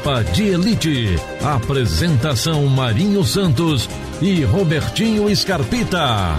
Tropa de Elite. Apresentação Marinho Santos e Robertinho Scarpita.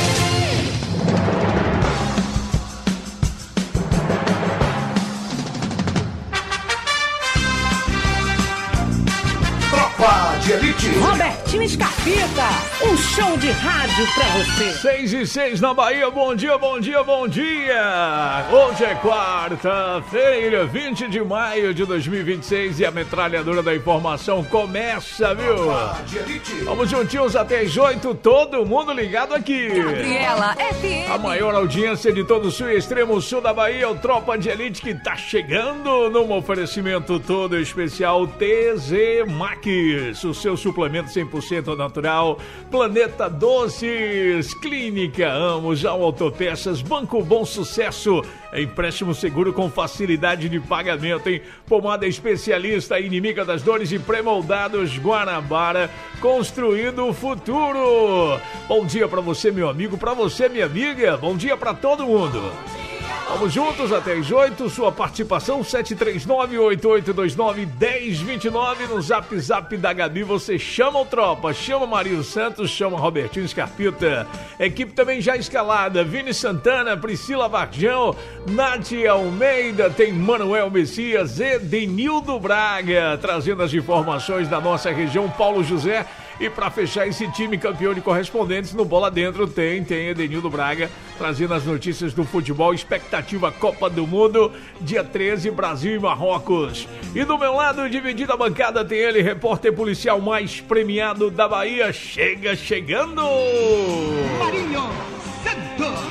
Elite. Robertinho Scarpita, um show de rádio pra você. 6:06 na Bahia, bom dia, bom dia, bom dia. Hoje é quarta-feira, 20 de maio de 2026 e a metralhadora da informação começa, viu? Vamos juntinhos até as 8, todo mundo ligado aqui. Gabriela FM. A maior audiência de todo o sul e extremo sul da Bahia, o Tropa de Elite que tá chegando num oferecimento todo especial TZ Max, o seu suplemento 100% natural, Planeta Doces, Clínica Amos, Autopeças, Banco Bom Sucesso, empréstimo seguro com facilidade de pagamento, hein? Pomada especialista, inimiga das dores e pré-moldados Guanabara, construindo o futuro. Bom dia pra você, meu amigo, pra você, minha amiga, bom dia pra todo mundo. Vamos juntos até as 8, sua participação 739-8829-1029 no Zap da Gabi, você chama o Tropa, chama Marinho Santos, chama Robertinho Scarpita, equipe também já escalada, Vini Santana, Priscila Varjão, Nath Almeida, tem Manuel Messias, Edenildo Braga, trazendo as informações da nossa região, Paulo José. E para fechar esse time campeão de correspondentes no Bola Dentro tem Edenildo Braga trazendo as notícias do futebol, expectativa Copa do Mundo, dia 13, Brasil e Marrocos. E do meu lado, dividida a bancada, tem ele, repórter policial mais premiado da Bahia, chegando! Marinho Santos.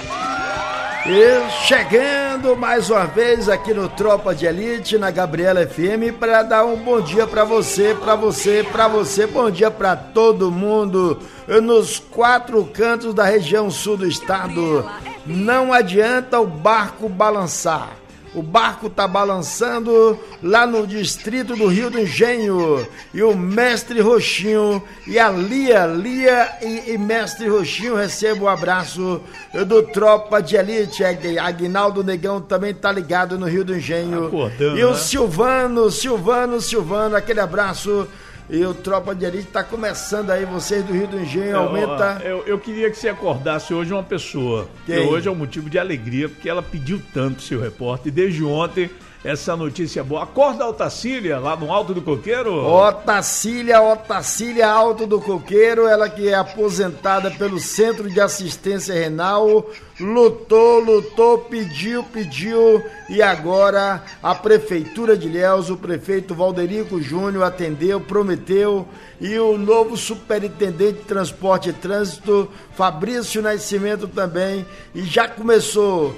E chegando mais uma vez aqui no Tropa de Elite, na Gabriela FM, para dar um bom dia para você, bom dia para todo mundo nos 4 cantos da região sul do estado. Não adianta o barco balançar. O barco tá balançando lá no distrito do Rio do Engenho. E o mestre Roxinho e a Lia e mestre Roxinho recebam o abraço do Tropa de Elite. Aguinaldo Negão também tá ligado no Rio do Engenho. E o Silvano, aquele abraço. E o Tropa de Elite tá começando aí, vocês do Rio do Engenho, aumenta... Eu queria que você acordasse hoje uma pessoa, que hoje é um motivo de alegria, porque ela pediu tanto, seu repórter, e desde ontem, essa notícia boa. Acorda a Otacília, lá no Alto do Coqueiro? Otacília, Alto do Coqueiro, ela que é aposentada pelo Centro de Assistência Renal, lutou, pediu, e agora a Prefeitura de Ilhéus, o prefeito Valderico Júnior atendeu, prometeu, e o novo superintendente de Transporte e Trânsito, Fabrício Nascimento também, e já começou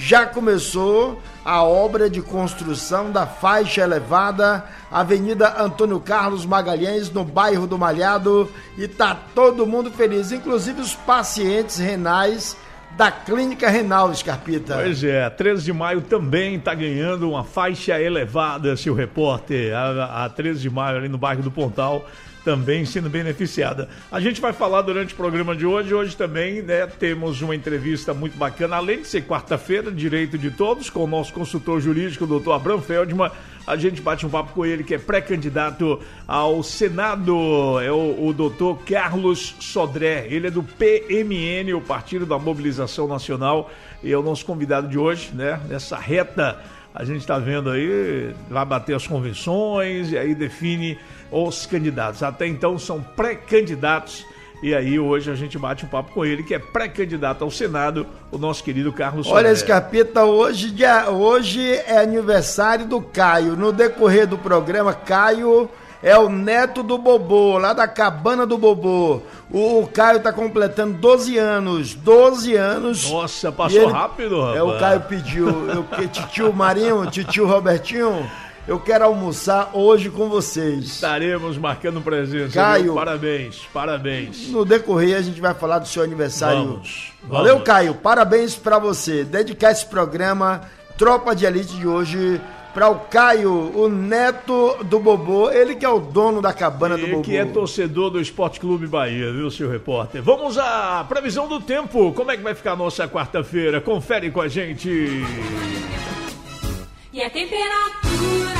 a obra de construção da faixa elevada, Avenida Antônio Carlos Magalhães, no bairro do Malhado, e tá todo mundo feliz, inclusive os pacientes renais da Clínica Renal, Scarpita. Pois é, 13 de maio também tá ganhando uma faixa elevada, seu repórter, a 13 de maio ali no bairro do Pontal, também sendo beneficiada. A gente vai falar durante o programa de hoje também, né, temos uma entrevista muito bacana, além de ser quarta-feira, direito de todos, com o nosso consultor jurídico, o doutor Abraham Feldman. A gente bate um papo com ele, que é pré-candidato ao Senado, é o doutor Carlos Sodré, ele é do PMN, o Partido da Mobilização Nacional, e é o nosso convidado de hoje, né, nessa reta. A gente está vendo aí, vai bater as convenções e aí define os candidatos. Até então são pré-candidatos. E aí hoje a gente bate um papo com ele, que é pré-candidato ao Senado, o nosso querido Carlos Sodré. Olha, Scarpita, hoje é aniversário do Caio. No decorrer do programa, Caio é o neto do Bobô, lá da Cabana do Bobô. O Caio tá completando 12 anos. Nossa, passou rápido, rapaz. O Caio pediu, titio Marinho, titio Robertinho, eu quero almoçar hoje com vocês. Estaremos marcando presença. Caio, parabéns. No decorrer a gente vai falar do seu aniversário. Vamos. Valeu, Caio, parabéns pra você. Dedicar esse programa Tropa de Elite de hoje para o Caio, o neto do Bobô, ele que é o dono da Cabana do Bobô. Que é torcedor do Esporte Clube Bahia, viu, seu repórter? Vamos à previsão do tempo. Como é que vai ficar a nossa quarta-feira? Confere com a gente. E a temperatura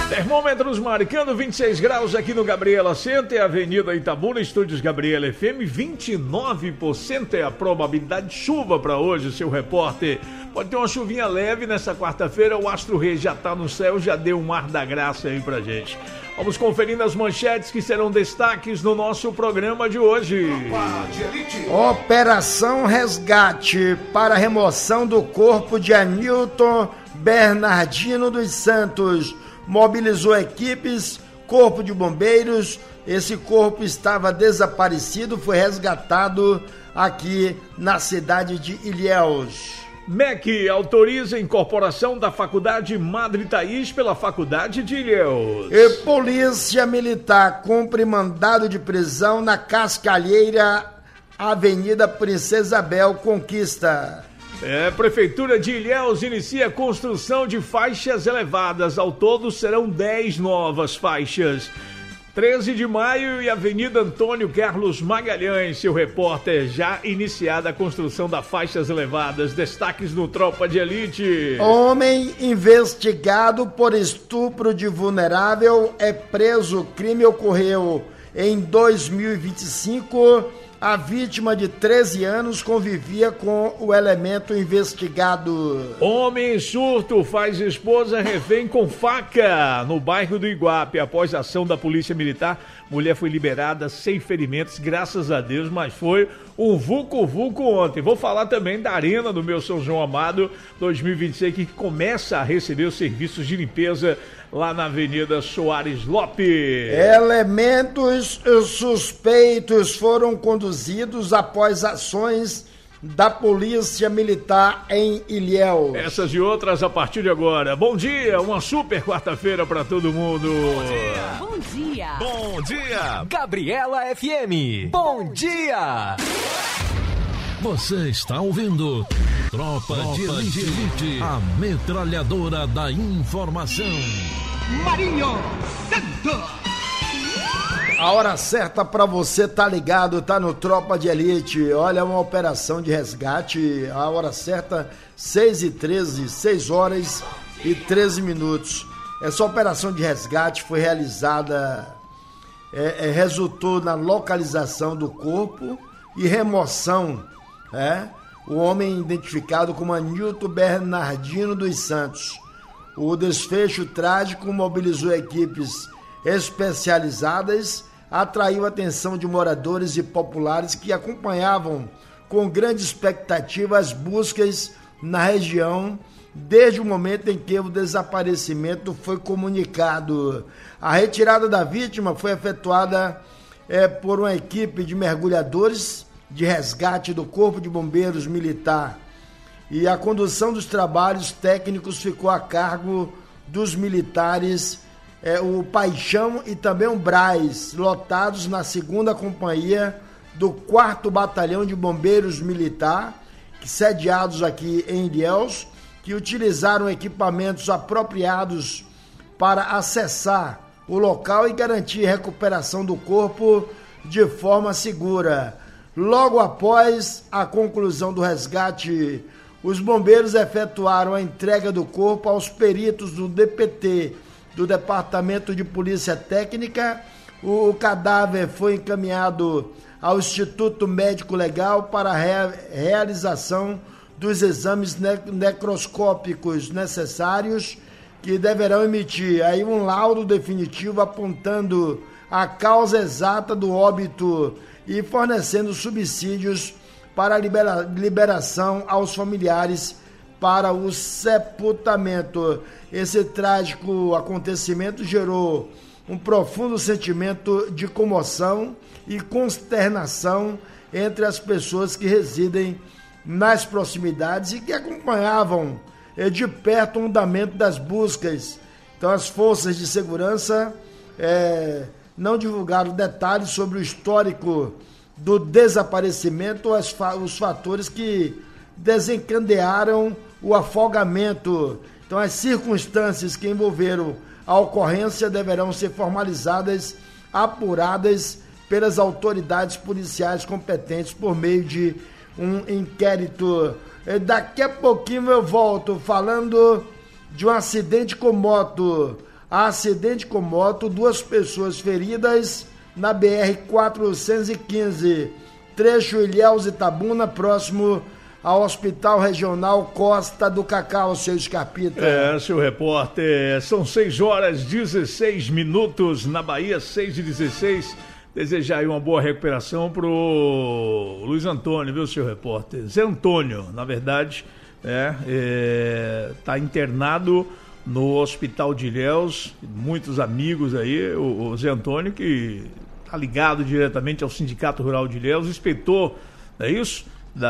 Termômetros marcando 26 graus aqui no Gabriela Center, Avenida Itabuna, Estúdios Gabriela FM, 29% é a probabilidade de chuva para hoje, seu repórter. Pode ter uma chuvinha leve nessa quarta-feira, o Astro Rei já tá no céu, já deu um ar da graça aí pra gente. Vamos conferindo as manchetes que serão destaques no nosso programa de hoje. Operação Resgate para remoção do corpo de Anilton Bernardino dos Santos. Mobilizou equipes, corpo de bombeiros. Esse corpo estava desaparecido, foi resgatado aqui na cidade de Ilhéus. MEC autoriza a incorporação da Faculdade Madre Thaís pela Faculdade de Ilhéus. E Polícia Militar cumpre mandado de prisão na Cascalheira, Avenida Princesa Isabel, Conquista. Prefeitura de Ilhéus inicia a construção de faixas elevadas. Ao todo serão 10 novas faixas. 13 de maio e Avenida Antônio Carlos Magalhães, seu repórter, já iniciada a construção das faixas elevadas. Destaques no Tropa de Elite. Homem investigado por estupro de vulnerável é preso. O crime ocorreu em 2025. A vítima de 13 anos convivia com o elemento investigado. Homem em surto faz esposa refém com faca no bairro do Iguape. Após a ação da Polícia Militar, mulher foi liberada sem ferimentos, graças a Deus, mas foi um vucu-vucu ontem. Vou falar também da Arena do meu São João Amado 2026, que começa a receber os serviços de limpeza lá na Avenida Soares Lopes. Elementos suspeitos foram conduzidos após ações da Polícia Militar em Ilhéus. Essas e outras a partir de agora. Bom dia, uma super quarta-feira para todo mundo. Bom dia. Bom dia. Bom dia. Gabriela FM. Bom dia. Você está ouvindo Tropa de Elite, a metralhadora da informação. Marinho Santos. A hora certa pra você tá ligado, tá no Tropa de Elite. Olha, uma operação de resgate. A hora certa, 6h13, 6 horas e 13 minutos. Essa operação de resgate foi realizada, resultou na localização do corpo e remoção. O homem identificado como Anilton Bernardino dos Santos. O desfecho trágico mobilizou equipes especializadas, atraiu a atenção de moradores e populares que acompanhavam com grande expectativa as buscas na região desde o momento em que o desaparecimento foi comunicado. A retirada da vítima foi efetuada por uma equipe de mergulhadores de resgate do Corpo de Bombeiros Militar, e a condução dos trabalhos técnicos ficou a cargo dos militares, o Paixão e também o Braz, lotados na 2ª Companhia do 4º Batalhão de Bombeiros Militar, sediados aqui em Ilhéus, que utilizaram equipamentos apropriados para acessar o local e garantir a recuperação do corpo de forma segura. Logo após a conclusão do resgate, os bombeiros efetuaram a entrega do corpo aos peritos do DPT, do Departamento de Polícia Técnica. O cadáver foi encaminhado ao Instituto Médico Legal para a realização dos exames necroscópicos necessários, que deverão emitir aí um laudo definitivo apontando a causa exata do óbito e fornecendo subsídios para a liberação aos familiares para o sepultamento. Esse trágico acontecimento gerou um profundo sentimento de comoção e consternação entre as pessoas que residem nas proximidades e que acompanhavam de perto o andamento das buscas. Então, as forças de segurança não divulgaram detalhes sobre o histórico do desaparecimento, os fatores que desencadearam o afogamento. Então, as circunstâncias que envolveram a ocorrência deverão ser formalizadas, apuradas pelas autoridades policiais competentes por meio de um inquérito. Daqui a pouquinho eu volto falando de um acidente com moto acidente com moto, 2 pessoas feridas na BR-415, trecho Ilhéus Itabuna, próximo ao Hospital Regional Costa do Cacau, seu Scarpita. Seu repórter, são 6h16 na Bahia, 6h16. Desejar aí uma boa recuperação pro Luiz Antônio, viu, seu repórter? Zé Antônio, na verdade, tá internado no Hospital de Ilhéus, muitos amigos aí, o Zé Antônio, que tá ligado diretamente ao Sindicato Rural de Ilhéus, inspetor, não é isso?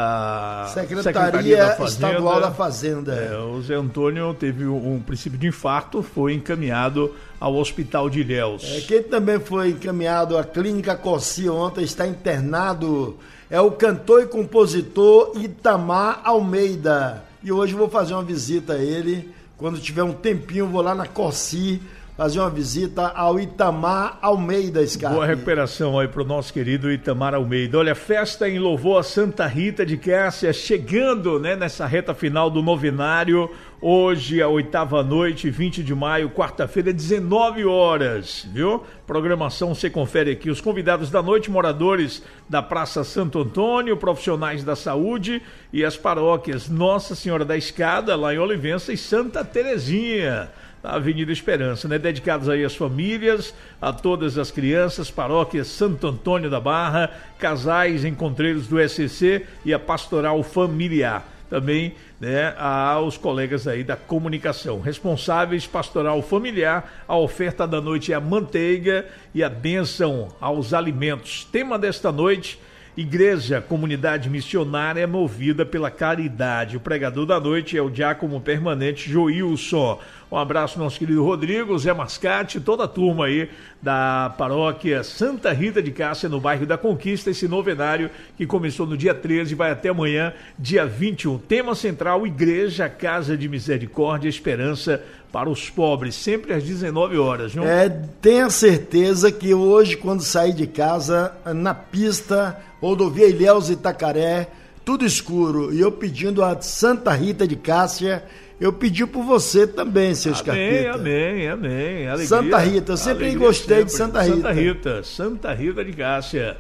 Da Secretaria Estadual da Fazenda. O Zé Antônio teve um princípio de infarto, foi encaminhado ao Hospital de Ilhéus. Quem também foi encaminhado à Clínica Cossi ontem, está internado, é o cantor e compositor Itamar Almeida. E hoje vou fazer uma visita a ele, quando tiver um tempinho vou lá na Cossi fazer uma visita ao Itamar Almeida, Scarpa. Boa recuperação aí pro nosso querido Itamar Almeida. Olha, festa em louvor a Santa Rita de Cássia, chegando, né, nessa reta final do novenário. Hoje, a 8ª noite, 20 de maio, quarta-feira, 19 horas, viu? Programação você confere aqui. Os convidados da noite, moradores da Praça Santo Antônio, profissionais da saúde e as paróquias Nossa Senhora da Escada, lá em Olivença, e Santa Terezinha, na Avenida Esperança, né? Dedicados aí às famílias, a todas as crianças, paróquias Santo Antônio da Barra, casais encontreiros do SCC e a pastoral familiar. Também, né, aos colegas aí da comunicação. Responsáveis, pastoral familiar, a oferta da noite é a manteiga e a bênção aos alimentos. Tema desta noite: Igreja, comunidade missionária movida pela caridade. O pregador da noite é o diácono permanente Joilson. Um abraço ao nosso querido Rodrigo, Zé Mascate, toda a turma aí da paróquia Santa Rita de Cássia, no bairro da Conquista, esse novenário que começou no dia 13 e vai até amanhã, dia 21. Tema central: Igreja, Casa de Misericórdia, Esperança para os pobres, sempre às 19 horas, não? Tenha certeza que hoje, quando sair de casa, na pista, rodovia Ilhéus Itacaré, tudo escuro, e eu pedindo a Santa Rita de Cássia, eu pedi por você também, seu Scarpita. Amém. Alegria, Santa Rita, eu sempre gostei de Santa Rita. Santa Rita de Cássia.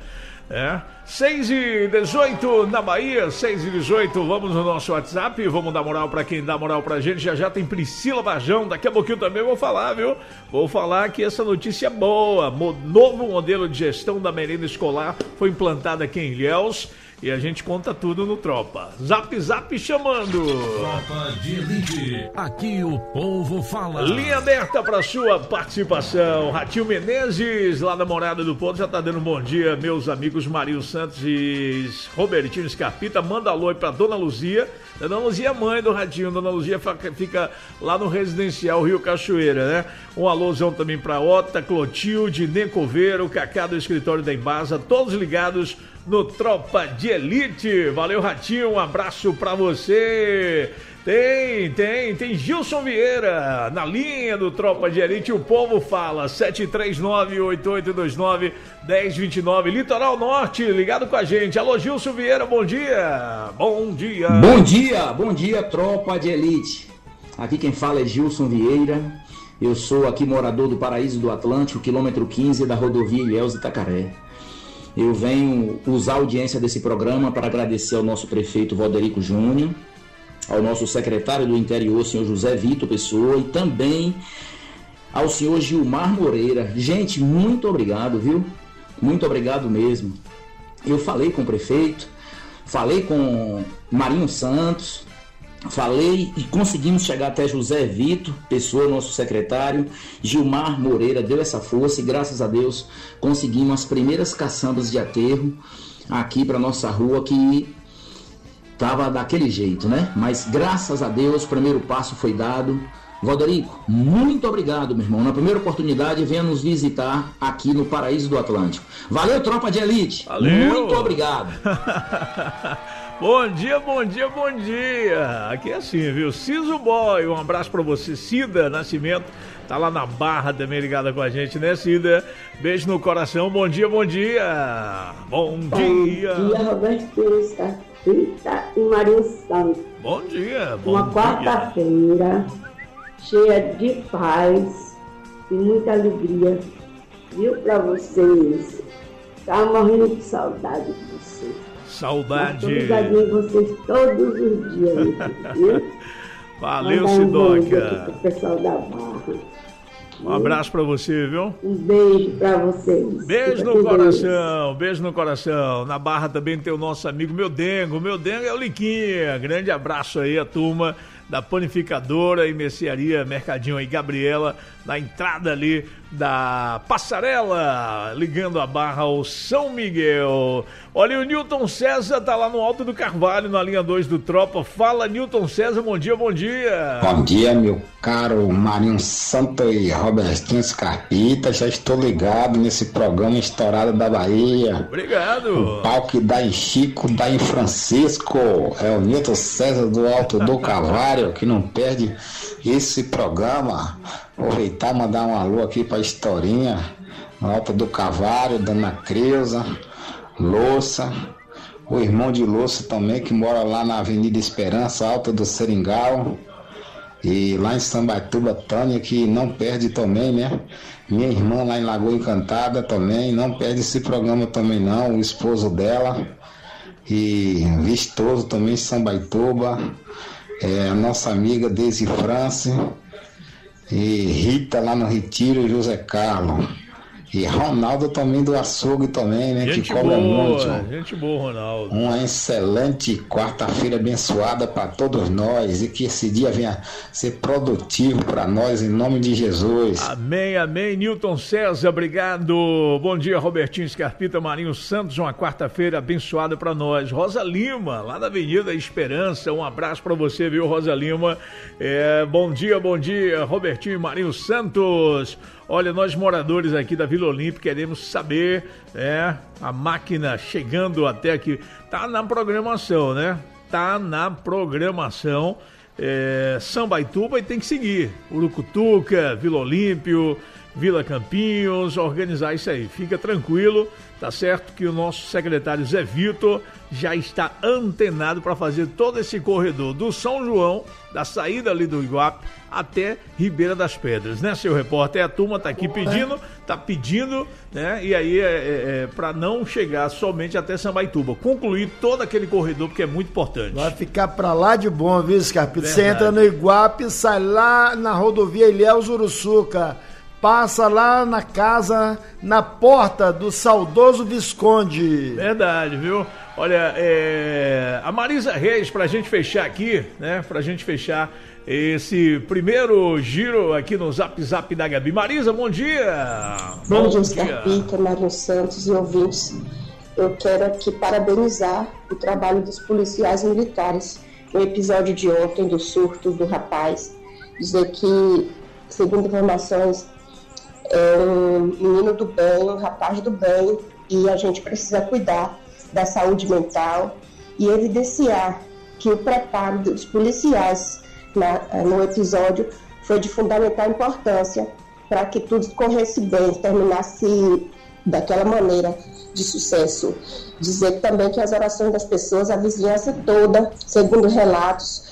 6h18 na Bahia, 6h18, vamos no nosso WhatsApp, vamos dar moral pra quem dá moral pra gente. Já tem Priscila Bajão, daqui a pouquinho também vou falar, viu? Vou falar que essa notícia é boa. Novo modelo de gestão da merenda escolar foi implantado aqui em Ilhéus e a gente conta tudo no Tropa. Zap chamando. Tropa de Elite, aqui o povo fala. Linha aberta para sua participação. Ratinho Menezes, lá da Morada do Ponto, já tá dando um bom dia, meus amigos Marinho Santos e Robertinho Scarpita. Manda alô aí pra Dona Luzia. Dona Luzia é mãe do Ratinho. Dona Luzia fica lá no residencial Rio Cachoeira, né? Um alôzão também pra Ota, Clotilde, Necoveiro, Cacá do escritório da Embasa, todos ligados no Tropa de Elite. Valeu, Ratinho, um abraço pra você. Tem Gilson Vieira na linha do Tropa de Elite. O povo fala, 739-8829-1029, Litoral Norte, ligado com a gente. Alô, Gilson Vieira, bom dia. Bom dia, Tropa de Elite. Aqui quem fala é Gilson Vieira. Eu sou aqui morador do Paraíso do Atlântico, quilômetro 15 da rodovia Ilhéus Itacaré. Eu venho usar a audiência desse programa para agradecer ao nosso prefeito Valderico Júnior, ao nosso secretário do Interior, senhor José Vitor Pessoa, e também ao senhor Gilmar Moreira. Gente, muito obrigado, viu? Muito obrigado mesmo. Eu falei com o prefeito, falei com Marinho Santos, falei e conseguimos chegar até José Vitor Pessoa, nosso secretário. Gilmar Moreira deu essa força e, graças a Deus, conseguimos as primeiras caçambas de aterro aqui para nossa rua, que tava daquele jeito, né? Mas graças a Deus o primeiro passo foi dado. Valderico, muito obrigado, meu irmão. Na primeira oportunidade, venha nos visitar aqui no Paraíso do Atlântico. Valeu, Tropa de Elite. Valeu. Muito obrigado. Bom dia. Aqui é assim, viu? Ciso Boy, um abraço pra você. Cida Nascimento, tá lá na Barra também ligada com a gente, né, Cida? Beijo no coração, bom dia. Bom dia, Roberto Pires, Rita e Marinho Santos. Bom dia. Uma quarta-feira cheia de paz, e muita alegria, viu, pra vocês. Tava morrendo de saudade de vocês. Saudade. Estou ligadinho em vocês todos os dias, viu? Valeu, Sidoca. O pessoal da Barra. Um abraço pra você, viu? Um beijo pra vocês. Beijo no coração, beijo no coração. Na Barra também tem o nosso amigo Meldengo. Meldengo é o Liquinha. Grande abraço aí a turma da panificadora e mercearia Mercadinho aí, Gabriela, na entrada ali da Passarela, ligando a Barra ao São Miguel. Olha, o Newton César tá lá no Alto do Carvalho, na linha 2 do Tropa. Fala, Newton César, bom dia, bom dia. Bom dia, meu caro Marinho Santo e Robertinho Scarpita. Já estou ligado nesse programa estourado da Bahia. Obrigado. O pau que dá em Chico, dá em Francisco. É o Newton César do Alto do Carvalho, que não perde esse programa. Aproveitar e mandar um alô aqui pra Historinha, no Alto do Carvalho, Dona Creuza, Louça, o irmão de Louça também, que mora lá na Avenida Esperança, Alto do Seringal, e lá em Sambaituba, Tânia, que não perde também, né? Minha irmã lá em Lagoa Encantada também, não perde esse programa também não, o esposo dela, e Vistoso também, Sambaituba, a nossa amiga Deise France, e Rita lá no Retiro, José Carlos, e Ronaldo também do açougue também, né? Gente que cobra boa, muito. gente boa, Ronaldo. Uma excelente quarta-feira abençoada para todos nós e que esse dia venha ser produtivo para nós em nome de Jesus. Amém, amém. Newton César, obrigado. Bom dia, Robertinho Scarpita, Marinho Santos, uma quarta-feira abençoada para nós. Rosa Lima, lá da Avenida Esperança, um abraço para você, viu, Rosa Lima? Bom dia, Robertinho e Marinho Santos. Olha, nós moradores aqui da Vila Olímpia queremos saber, a máquina chegando até aqui, tá na programação, né? Tá na programação, Sambaituba, e tem que seguir, Urucutuca, Vila Olímpio, Vila Campinhos, organizar isso aí, fica tranquilo, tá certo que o nosso secretário Zé Vitor já está antenado para fazer todo esse corredor do São João, da saída ali do Iguape até Ribeira das Pedras, né, seu repórter? A turma tá aqui pedindo, né, e aí para não chegar somente até Sambaituba, concluir todo aquele corredor, porque é muito importante. Vai ficar para lá de bom, viu, Scarpita? Você entra no Iguape, sai lá na rodovia Ilhéus Uruçuca, passa lá na casa, na porta do saudoso Visconde. Verdade, viu? Olha, a Marisa Reis, pra gente fechar aqui, né? Pra gente fechar esse primeiro giro aqui no Zap Zap da Gabi. Marisa, bom dia! Bom dia, Scarpita, Marinho Santos e ouvintes. Eu quero aqui parabenizar o trabalho dos policiais militares. No episódio de ontem, do surto do rapaz, dizer que, segundo informações, é um menino do bem, um rapaz do bem, e a gente precisa cuidar da saúde mental e evidenciar que o preparo dos policiais no episódio foi de fundamental importância para que tudo corresse bem, terminasse daquela maneira de sucesso. Dizer também que as orações das pessoas, a vizinhança toda, segundo relatos,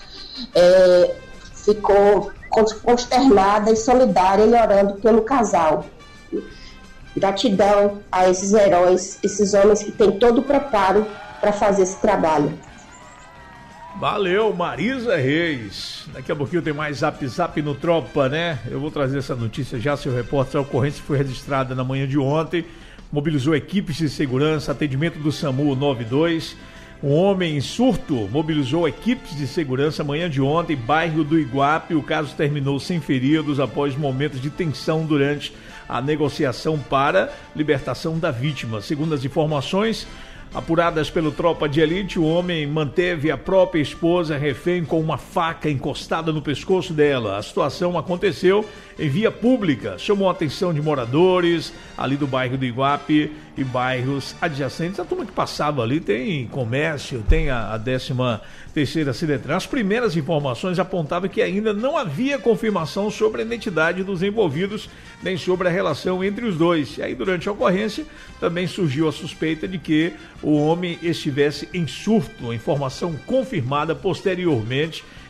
ficou consternada e solidária e orando pelo casal. Gratidão a esses heróis, esses homens que têm todo o preparo para fazer esse trabalho. Valeu, Marisa Reis. Daqui a pouquinho tem mais Zap Zap no Tropa, né? Eu vou trazer essa notícia já, seu repórter. A ocorrência foi registrada na manhã de ontem, mobilizou equipes de segurança, atendimento do SAMU 92. Um homem em surto mobilizou equipes de segurança manhã de ontem, bairro do Iguape. O caso terminou sem feridos após momentos de tensão durante a negociação para libertação da vítima. Segundo as informações apuradas pelo Tropa de Elite, o homem manteve a própria esposa refém com uma faca encostada no pescoço dela. A situação aconteceu em via pública, chamou a atenção de moradores ali do bairro do Iguape e bairros adjacentes. A turma que passava ali tem comércio, tem a 13ª Ciletran. As primeiras informações apontavam que ainda não havia confirmação sobre a identidade dos envolvidos, nem sobre a relação entre os dois. E aí, durante a ocorrência, também surgiu a suspeita de que o homem estivesse em surto, informação confirmada posteriormente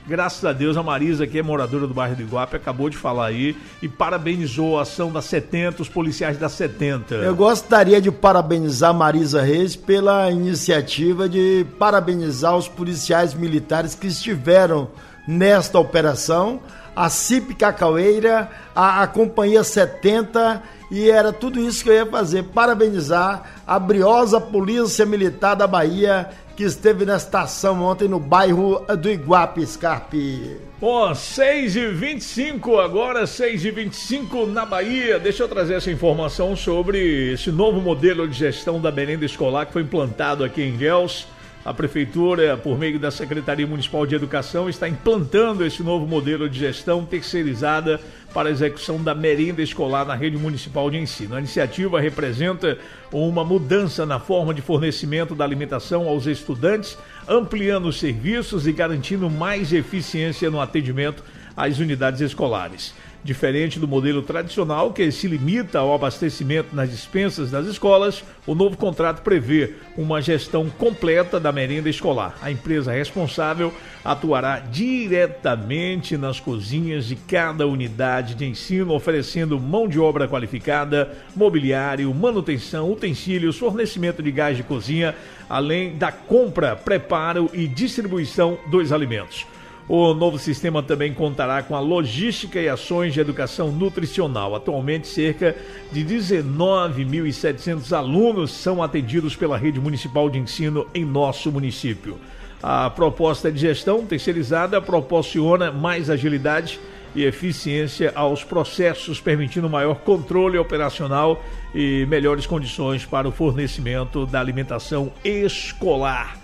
Graças a Deus, a Marisa, que é moradora do bairro do Iguape, acabou de falar aí e parabenizou a ação da 70, os policiais da 70. Eu gostaria de parabenizar a Marisa Reis pela iniciativa de parabenizar os policiais militares que estiveram nesta operação, a CIP Cacaueira, a Companhia 70, e era tudo isso que eu ia fazer, parabenizar a briosa Polícia Militar da Bahia, que esteve nesta ação ontem no bairro do Iguape, Scarpe. Bom, 6h25, agora 6h25 na Bahia. Deixa eu trazer essa informação sobre esse novo modelo de gestão da merenda escolar que foi implantado aqui em Ilhéus. A Prefeitura, por meio da Secretaria Municipal de Educação, está implantando esse novo modelo de gestão terceirizada para a execução da merenda escolar na rede municipal de ensino. A iniciativa representa uma mudança na forma de fornecimento da alimentação aos estudantes, ampliando os serviços e garantindo mais eficiência no atendimento às unidades escolares. Diferente do modelo tradicional, que se limita ao abastecimento nas dispensas das escolas, o novo contrato prevê uma gestão completa da merenda escolar. A empresa responsável atuará diretamente nas cozinhas de cada unidade de ensino, oferecendo mão de obra qualificada, mobiliário, manutenção, utensílios, fornecimento de gás de cozinha, além da compra, preparo e distribuição dos alimentos. O novo sistema também contará com a logística e ações de educação nutricional. Atualmente, cerca de 19.700 alunos são atendidos pela rede municipal de ensino em nosso município. A proposta de gestão terceirizada proporciona mais agilidade e eficiência aos processos, permitindo maior controle operacional e melhores condições para o fornecimento da alimentação escolar.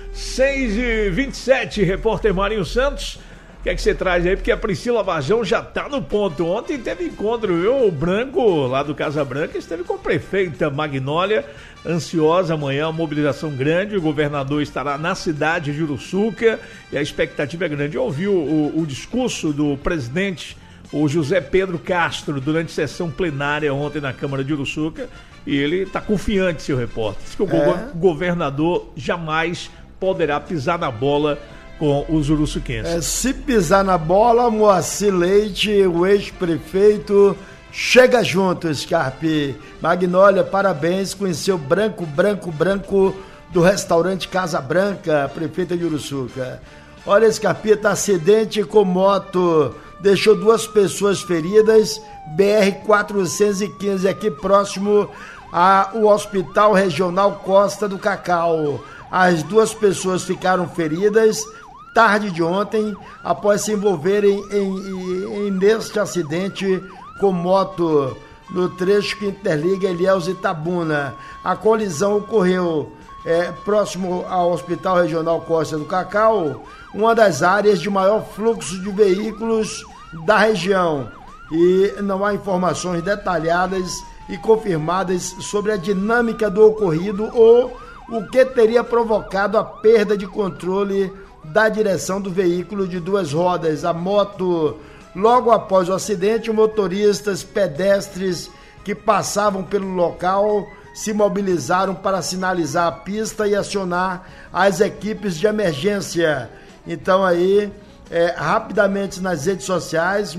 6h27, repórter Marinho Santos, o que é que você traz aí? Porque a Priscila Varjão já tá no ponto. Ontem teve encontro, viu? O Branco, lá do Casa Branca, esteve com a prefeita Magnólia, ansiosa. Amanhã, uma mobilização grande, o governador estará na cidade de Uruçuca e a expectativa é grande. Eu ouvi o discurso do presidente, o José Pedro Castro, durante sessão plenária ontem na Câmara de Uruçuca, e ele está confiante, seu repórter. Diz que o governador jamais poderá pisar na bola com os uruçuquenses. Se pisar na bola, Moacir Leite, o ex-prefeito, chega junto, Scarpe. Magnólia, parabéns, conheceu branco do restaurante Casa Branca, prefeita de Uruçuca. Olha, Scarpita, acidente com moto, deixou 2 pessoas feridas, BR-415, aqui próximo ao Hospital Regional Costa do Cacau. As 2 pessoas ficaram feridas tarde de ontem, após se envolverem neste acidente com moto no trecho que interliga Ilhéus e Itabuna. A colisão ocorreu próximo ao Hospital Regional Costa do Cacau, uma das áreas de maior fluxo de veículos da região. E não há informações detalhadas e confirmadas sobre a dinâmica do ocorrido ou o que teria provocado a perda de controle da direção do veículo de 2 rodas, a moto. Logo após o acidente, motoristas, pedestres que passavam pelo local se mobilizaram para sinalizar a pista e acionar as equipes de emergência. Então aí, rapidamente nas redes sociais,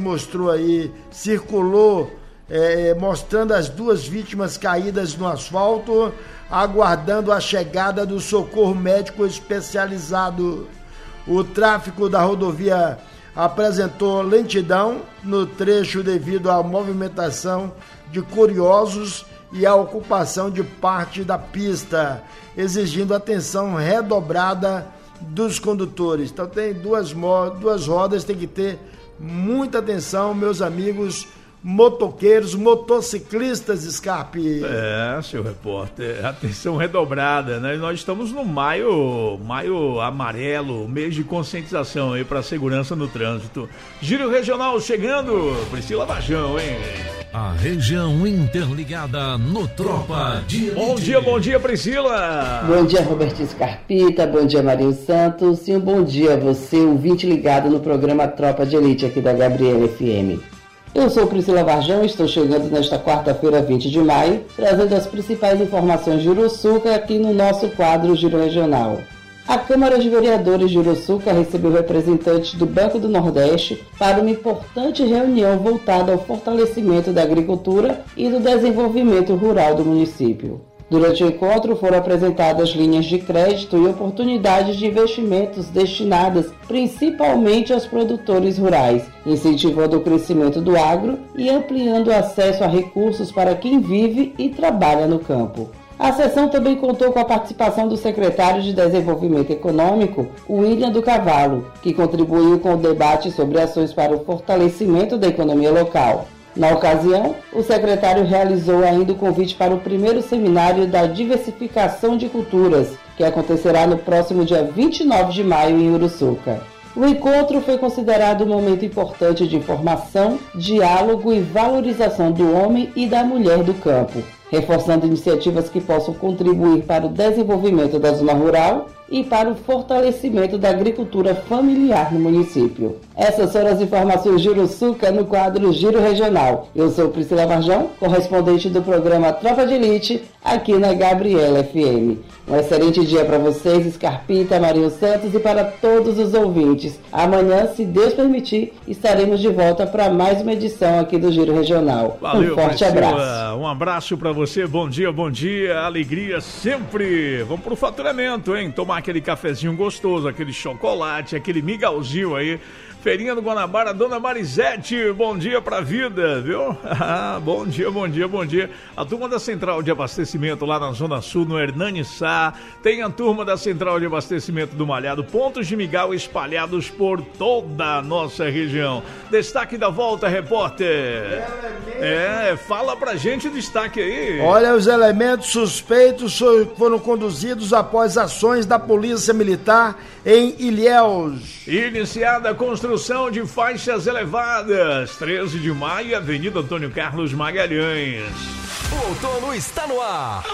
circulou mostrando as 2 vítimas caídas no asfalto, aguardando a chegada do socorro médico especializado. O tráfego da rodovia apresentou lentidão no trecho devido à movimentação de curiosos e à ocupação de parte da pista, exigindo atenção redobrada dos condutores. Então tem 2 rodas, tem que ter muita atenção, meus amigos motoqueiros, motociclistas, Scarpe. Seu repórter, atenção redobrada, né? Nós estamos no maio amarelo, mês de conscientização aí para segurança no trânsito. Giro regional chegando, Priscila Varjão, hein? A região interligada no Tropa de Elite. Bom dia, Priscila. Bom dia, Roberto Scarpita, bom dia, Marinho Santos, e um bom dia a você, ouvinte ligado no programa Tropa de Elite aqui da Gabriela FM. Eu sou Priscila Varjão e estou chegando nesta quarta-feira, 20 de maio, trazendo as principais informações de Uruçuca aqui no nosso quadro Giro Regional. A Câmara de Vereadores de Uruçuca recebeu representantes do Banco do Nordeste para uma importante reunião voltada ao fortalecimento da agricultura e do desenvolvimento rural do município. Durante o encontro foram apresentadas linhas de crédito e oportunidades de investimentos destinadas principalmente aos produtores rurais, incentivando o crescimento do agro e ampliando o acesso a recursos para quem vive e trabalha no campo. A sessão também contou com a participação do secretário de Desenvolvimento Econômico, William do Cavalo, que contribuiu com o debate sobre ações para o fortalecimento da economia local. Na ocasião, o secretário realizou ainda o convite para o primeiro seminário da diversificação de culturas, que acontecerá no próximo dia 29 de maio em Uruçuca. O encontro foi considerado um momento importante de informação, diálogo e valorização do homem e da mulher do campo, reforçando iniciativas que possam contribuir para o desenvolvimento da zona rural e para o fortalecimento da agricultura familiar no município. Essas foram as informações de Uruçuca no quadro Giro Regional. Eu sou Priscila Varjão, correspondente do programa Tropa de Elite, aqui na Gabriela FM. Um excelente dia para vocês, Scarpita, Marinho Santos e para todos os ouvintes. Amanhã, se Deus permitir, estaremos de volta para mais uma edição aqui do Giro Regional. Valeu, um forte Priscila. Abraço. Um abraço para você, bom dia, alegria sempre. Vamos pro faturamento, hein? Tomar aquele cafezinho gostoso, aquele chocolate, aquele mingauzinho aí. Feirinha do Guanabara, Dona Marisete, bom dia pra vida, viu? Bom dia. A turma da Central de Abastecimento lá na Zona Sul, no Hernani Sá, tem a turma da Central de Abastecimento do Malhado, pontos de mingau espalhados por toda a nossa região. Destaque da volta, repórter. Fala pra gente o destaque aí. Olha, os elementos suspeitos foram conduzidos após ações da Polícia Militar em Ilhéus. Iniciada a construção de faixas elevadas, 13 de maio, Avenida Antônio Carlos Magalhães. O outono está no ar.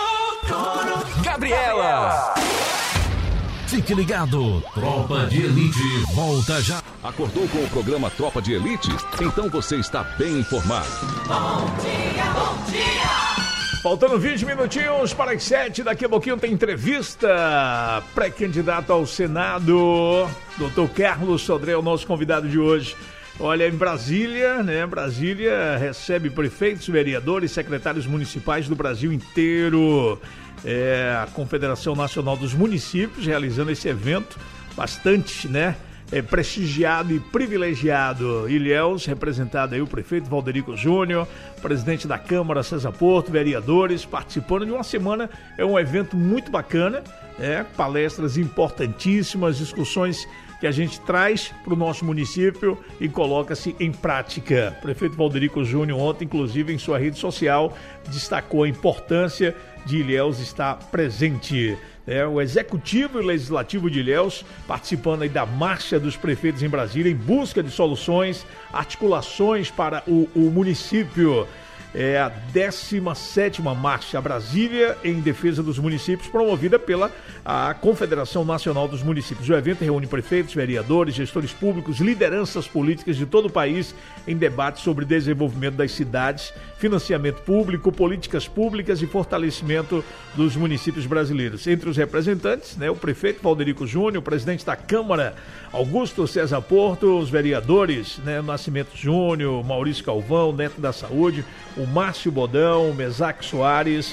Gabriela. Fique ligado, Tropa de Elite volta já. Acordou com o programa Tropa de Elite? Então você está bem informado. Bom dia. Faltando 20 minutinhos para as 7, daqui a pouquinho tem entrevista. Pré-candidato ao Senado, Dr. Carlos Sodré, o nosso convidado de hoje. Olha, em Brasília, né? Brasília recebe prefeitos, vereadores, secretários municipais do Brasil inteiro. A Confederação Nacional dos Municípios realizando esse evento bastante, né? Prestigiado e privilegiado. Ilhéus, representado aí o prefeito Valderico Júnior, presidente da Câmara César Porto, vereadores, participando de uma semana. É um evento muito bacana, palestras importantíssimas, discussões que a gente traz para o nosso município e coloca-se em prática. O prefeito Valderico Júnior ontem, inclusive em sua rede social, destacou a importância de Ilhéus estar presente. O Executivo e o Legislativo de Ilhéus participando aí da Marcha dos Prefeitos em Brasília em busca de soluções, articulações para o município. É a 17ª Marcha Brasília em defesa dos municípios, promovida pela a Confederação Nacional dos Municípios. O evento reúne prefeitos, vereadores, gestores públicos, lideranças políticas de todo o país em debate sobre desenvolvimento das cidades, financiamento público, políticas públicas e fortalecimento dos municípios brasileiros. Entre os representantes, o prefeito Valderico Júnior, o presidente da Câmara, Augusto César Porto, os vereadores, Nascimento Júnior, Maurício Calvão, Neto da Saúde, o Márcio Bodão, o Mesaque Soares,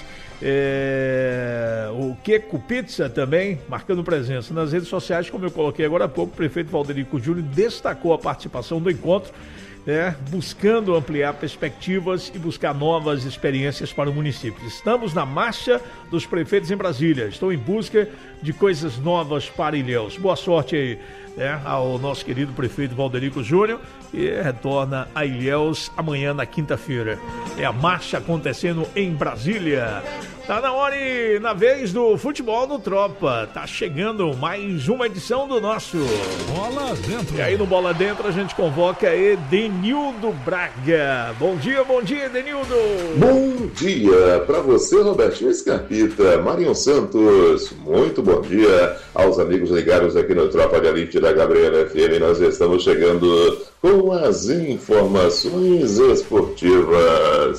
o Queco Pizza também, marcando presença nas redes sociais, como eu coloquei agora há pouco. O prefeito Valderico Júnior destacou a participação do encontro, buscando ampliar perspectivas e buscar novas experiências para o município. Estamos na Marcha dos Prefeitos em Brasília. Estou em busca de coisas novas para Ilhéus. Boa sorte aí ao nosso querido prefeito Valderico Júnior, e retorna a Ilhéus amanhã na quinta-feira. É a marcha acontecendo em Brasília. Tá na hora e na vez do futebol no Tropa. Tá chegando mais uma edição do nosso Bola Dentro. E aí no Bola Dentro a gente convoca Edenildo Braga. Bom dia, Edenildo. Bom dia para você, Robertinho Scarpita, Marinho Santos. Muito bom dia aos amigos ligados aqui no Tropa de Elite da Gabriela FM. Nós estamos chegando com as informações esportivas.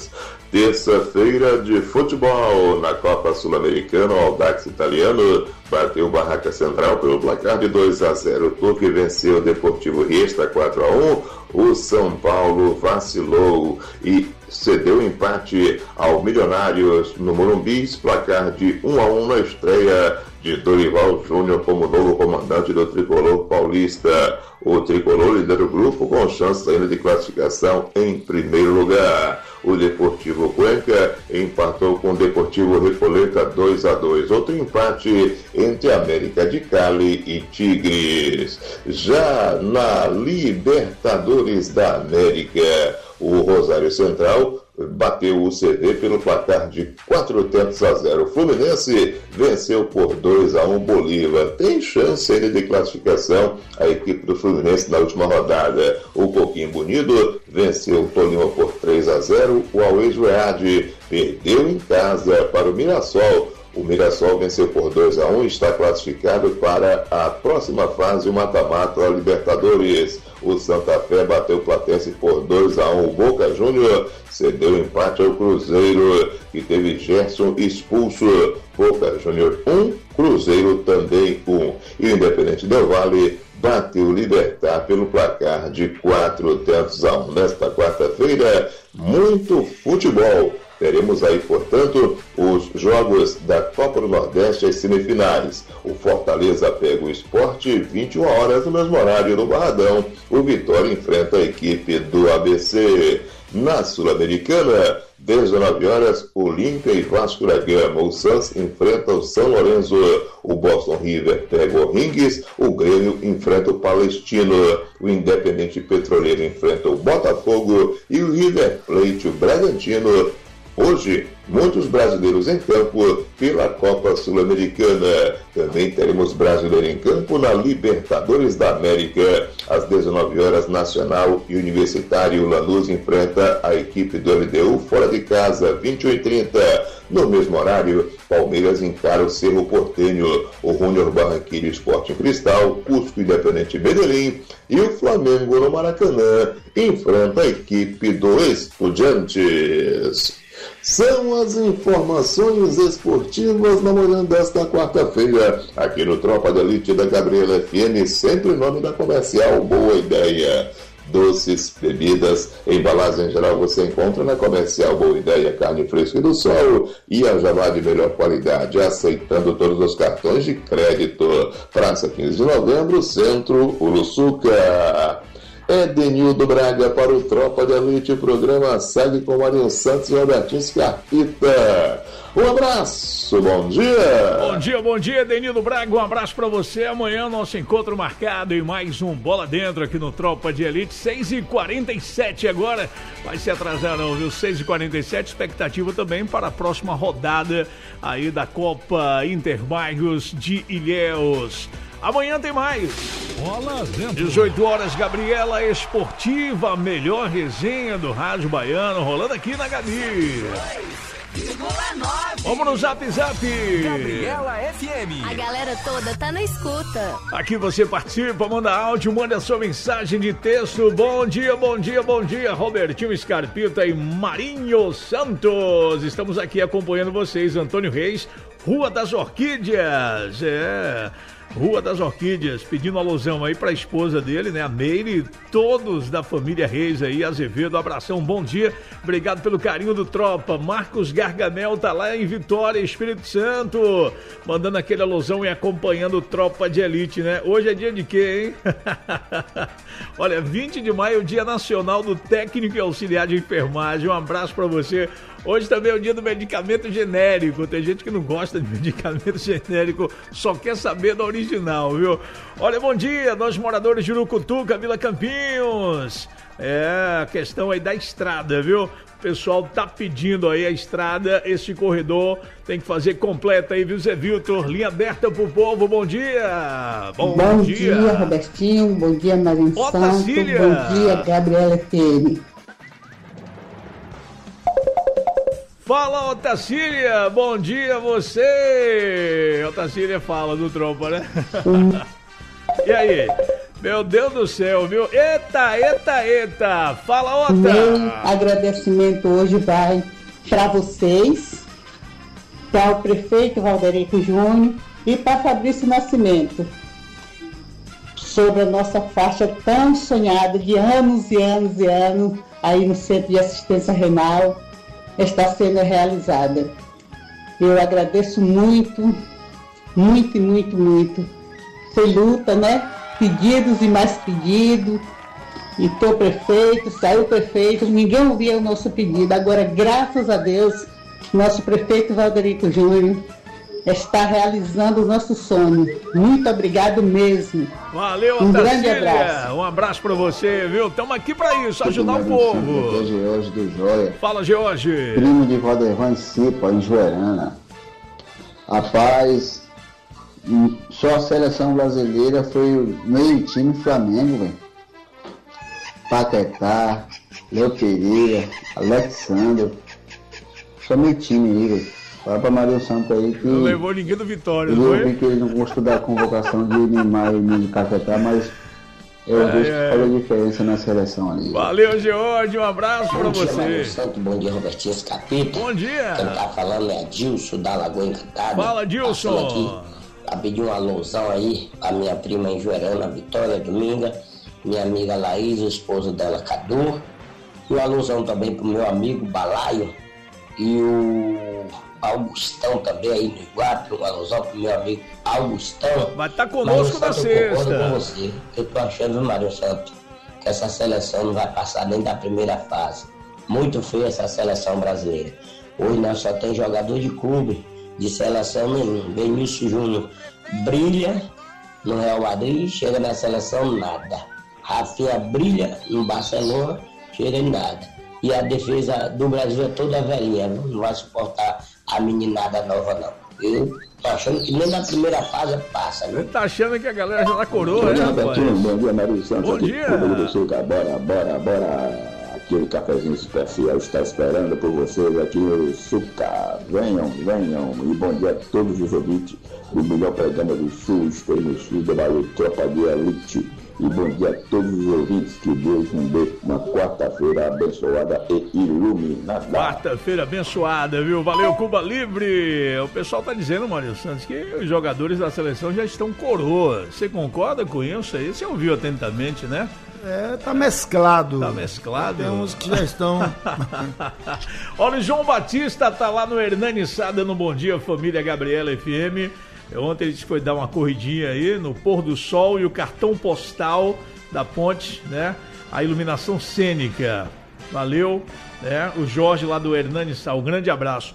Terça-feira de futebol na Copa Sul-Americana, o Audax italiano bateu o Barraca Central pelo placar de 2-0. O Tuque venceu o Deportivo Riestra 4-1. O São Paulo vacilou e cedeu empate ao Milionários no Morumbi, placar de 1-1 na estreia de Dorival Júnior como novo comandante do Tricolor Paulista. O Tricolor lidera o grupo com chances ainda de classificação em primeiro lugar. O Deportivo Cuenca empatou com o Deportivo Repoleta 2-2. Outro empate entre América de Cali e Tigres. Já na Libertadores da América, o Rosário Central bateu o CD pelo placar de 4-0. O Fluminense venceu por 2-1 Bolívar. Tem chance ainda de classificação a equipe do Fluminense na última rodada. O Coquinho Bonito venceu o Tolima por 3-0. O Always Read perdeu em casa para o Mirassol. O Mirassol venceu por 2-1 e está classificado para a próxima fase, o mata-mata da Libertadores. O Santa Fé bateu o Platense por 2-1. O Boca Júnior cedeu empate ao Cruzeiro, que teve Gerson expulso. Boca Júnior 1, Cruzeiro também 1. E o Independente Del Valle bateu o Libertad pelo placar de 4-1. Nesta quarta-feira, muito futebol. Teremos aí, portanto, os jogos da Copa do Nordeste, as semifinais. O Fortaleza pega o Sport, 21 horas no mesmo horário no Barradão. O Vitória enfrenta a equipe do ABC. Na Sul-Americana, 19 horas, Olímpia e Vasco da Gama. O Santos enfrenta o São Lourenço. O Boston River pega o Ringues. O Grêmio enfrenta o Palestino. O Independente Petroleiro enfrenta o Botafogo. E o River Plate, o Bragantino. Hoje, muitos brasileiros em campo pela Copa Sul-Americana. Também teremos brasileiro em campo na Libertadores da América. Às 19 horas, Nacional e Universitário. Lanús enfrenta a equipe do LDU fora de casa, 21h30. No mesmo horário, Palmeiras encara o Cerro Porteño. O Júnior Barranquilla e Sporting Cristal, Cusco Independente Medellín. E o Flamengo no Maracanã enfrenta a equipe do Estudiantes. São as informações esportivas na manhã desta quarta-feira, aqui no Tropa de Elite da Gabriela FM, sempre em nome da Comercial Boa Ideia. Doces, bebidas, embalagem em geral você encontra na Comercial Boa Ideia, carne fresca do sol e a Javá de melhor qualidade, aceitando todos os cartões de crédito. Praça 15 de Novembro, Centro, Uruçuca. Edenildo Braga para o Tropa de Elite, programa segue com Marinho Santos e Robertinho Scarpita. Um abraço, bom dia! Bom dia, Edenildo Braga, um abraço para você. Amanhã nosso encontro marcado e mais um Bola Dentro aqui no Tropa de Elite, 6h47 agora. Vai se atrasar não, viu? 6h47, expectativa também para a próxima rodada aí da Copa Interbairros de Ilhéus. Amanhã tem mais. Bola dentro. 18 horas, Gabriela Esportiva, a melhor resenha do rádio baiano, rolando aqui na Gabi. Vamos no Zap. Gabriela FM. A galera toda tá na escuta. Aqui você participa, manda áudio, manda a sua mensagem de texto. Bom dia, Robertinho Scarpita e Marinho Santos. Estamos aqui acompanhando vocês, Antônio Reis, Rua das Orquídeas. Rua das Orquídeas, pedindo alusão aí pra esposa dele, né, a Meire, todos da família Reis aí, Azevedo, abração, bom dia, obrigado pelo carinho do Tropa. Marcos Gargamel tá lá em Vitória, Espírito Santo, mandando aquele alusão e acompanhando o Tropa de Elite, né? Hoje é dia de quê, hein? Olha, 20 de maio, Dia Nacional do Técnico e Auxiliar de Enfermagem, um abraço pra você. Hoje também é o dia do medicamento genérico. Tem gente que não gosta de medicamento genérico, só quer saber da original, viu? Olha, bom dia, nós moradores de Urucutuca, Vila Campinhos. A questão aí da estrada, viu? O pessoal tá pedindo aí a estrada, esse corredor tem que fazer completa aí, viu, Zé Viltor? Linha aberta pro povo, bom dia! Bom dia, Robertinho, bom dia, Marinho Santos, bom dia, Gabriela FM. Fala, Otacília! Bom dia a você! Otacília fala do Tropa, né? E aí? Meu Deus do céu, viu? Eita! Fala, Ota! Meu agradecimento hoje vai para vocês, para o prefeito Valderico Júnior e para Fabrício Nascimento, sobre a nossa faixa tão sonhada de anos e anos e anos, aí no Centro de Assistência Renal, está sendo realizada. Eu agradeço muito, muito, muito, muito. Foi luta, né? Pedidos e mais pedidos. Entrou prefeito, saiu prefeito, ninguém ouvia o nosso pedido. Agora, graças a Deus, nosso prefeito Valderico Júnior está realizando o nosso sonho. Muito obrigado mesmo. Valeu, um Otacília. Grande abraço. Um abraço pra você, viu? Estamos aqui pra isso, ajudar o povo. É George do Joia. Fala, George. Primo de Valdevan Cipa, em Joerana. Rapaz, só a seleção brasileira foi o meio time Flamengo, velho. Paquetá, Léo Pereira, Alexandre. Só meio time aí, velho. Fala pra Maria Santos aí que... Não levou ninguém do Vitória, não foi? Eu vi que eles não gostou da convocação de Neymar e de Paquetá, mas eu vejo que faz a diferença na seleção ali. Valeu, George, um abraço pra você. Maria Santos, bom dia, Robertinho Escapita. Bom dia. Quem tá falando é Dilson, da Lagoa Encantada. Fala, Dilson. Aqui pra pedir um alôzão aí, a minha prima em Joerana, Vitória Dominga, minha amiga Laís, o esposo dela, Cadu, e um alôzão também pro meu amigo Balaio e o Augustão também aí no Iguape, um alôzão pro meu amigo Augustão. Vai estar conosco na sexta. Eu com você. Eu tô achando, Mário Santos, que essa seleção não vai passar nem da primeira fase. Muito feia essa seleção brasileira. Hoje nós só tem jogador de clube, de seleção nenhum. Benício Júnior brilha no Real Madrid, chega na seleção nada. Rafinha brilha no Barcelona, chega em nada. E a defesa do Brasil é toda velhinha, não vai suportar a meninada nova, não. Eu tô achando que nem na primeira fase passa, né? Você tá achando que a galera já tá coroa, né, rapaz? Bom dia, Mário Santos. Bom dia. Bora. Aquele cafezinho especial está esperando por vocês aqui no Suca. Venham. E bom dia a todos os ouvintes do melhor programa do Sul, Extremo Sul, do Vale Tropa de Elite. E bom dia a todos os ouvintes, que Deus nos dê uma quarta-feira abençoada e iluminada. Quarta-feira abençoada, viu? Valeu, Cuba Livre! O pessoal tá dizendo, Mário Santos, que os jogadores da seleção já estão coroa. Você concorda com isso aí? Você ouviu atentamente, né? Tá mesclado. Tá mesclado? Tem uns que já estão... Olha, o João Batista tá lá no Hernani Sada, no Bom Dia Família Gabriela FM. Ontem a gente foi dar uma corridinha aí no pôr do sol e o cartão postal da ponte, né? A iluminação cênica. Valeu, né? O Jorge lá do Hernani Sá, um grande abraço.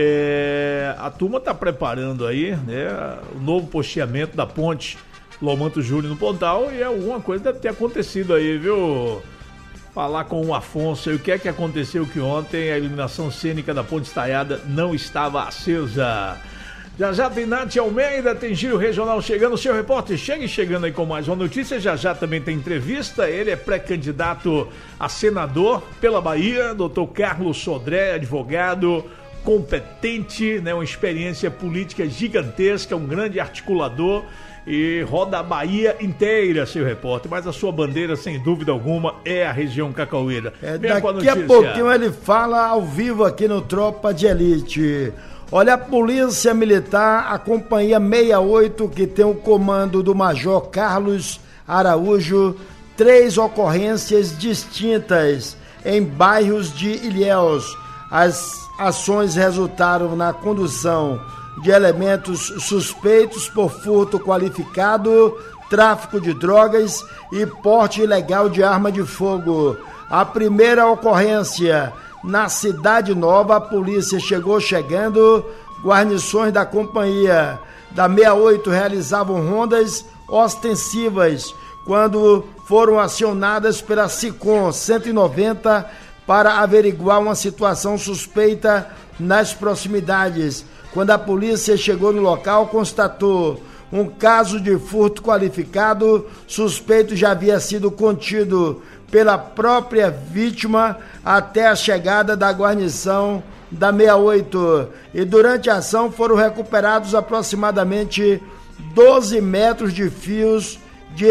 A turma tá preparando aí, né? O novo posteamento da ponte Lomanto Júnior no Pontal, e alguma coisa deve ter acontecido aí, viu? Falar com o Afonso aí, o que é que aconteceu que ontem a iluminação cênica da ponte estaiada não estava acesa. Já tem Nath Almeida, tem Giro Regional chegando, o seu repórter chegando aí com mais uma notícia, já também tem entrevista, ele é pré-candidato a senador pela Bahia, doutor Carlos Sodré, advogado, competente, né, uma experiência política gigantesca, um grande articulador e roda a Bahia inteira, seu repórter, mas a sua bandeira, sem dúvida alguma, é a região cacaueira. Daqui a pouquinho ele fala ao vivo aqui no Tropa de Elite. Olha, a Polícia Militar, a Companhia 68, que tem o comando do Major Carlos Araújo, 3 ocorrências distintas em bairros de Ilhéus. As ações resultaram na condução de elementos suspeitos por furto qualificado, tráfico de drogas e porte ilegal de arma de fogo. A primeira ocorrência na Cidade Nova, a polícia chegando, guarnições da companhia da 68 realizavam rondas ostensivas quando foram acionadas pela SICOM 190 para averiguar uma situação suspeita nas proximidades. Quando a polícia chegou no local, constatou um caso de furto qualificado, suspeito já havia sido contido pela própria vítima até a chegada da guarnição da 68. E durante a ação foram recuperados aproximadamente 12 metros de fios de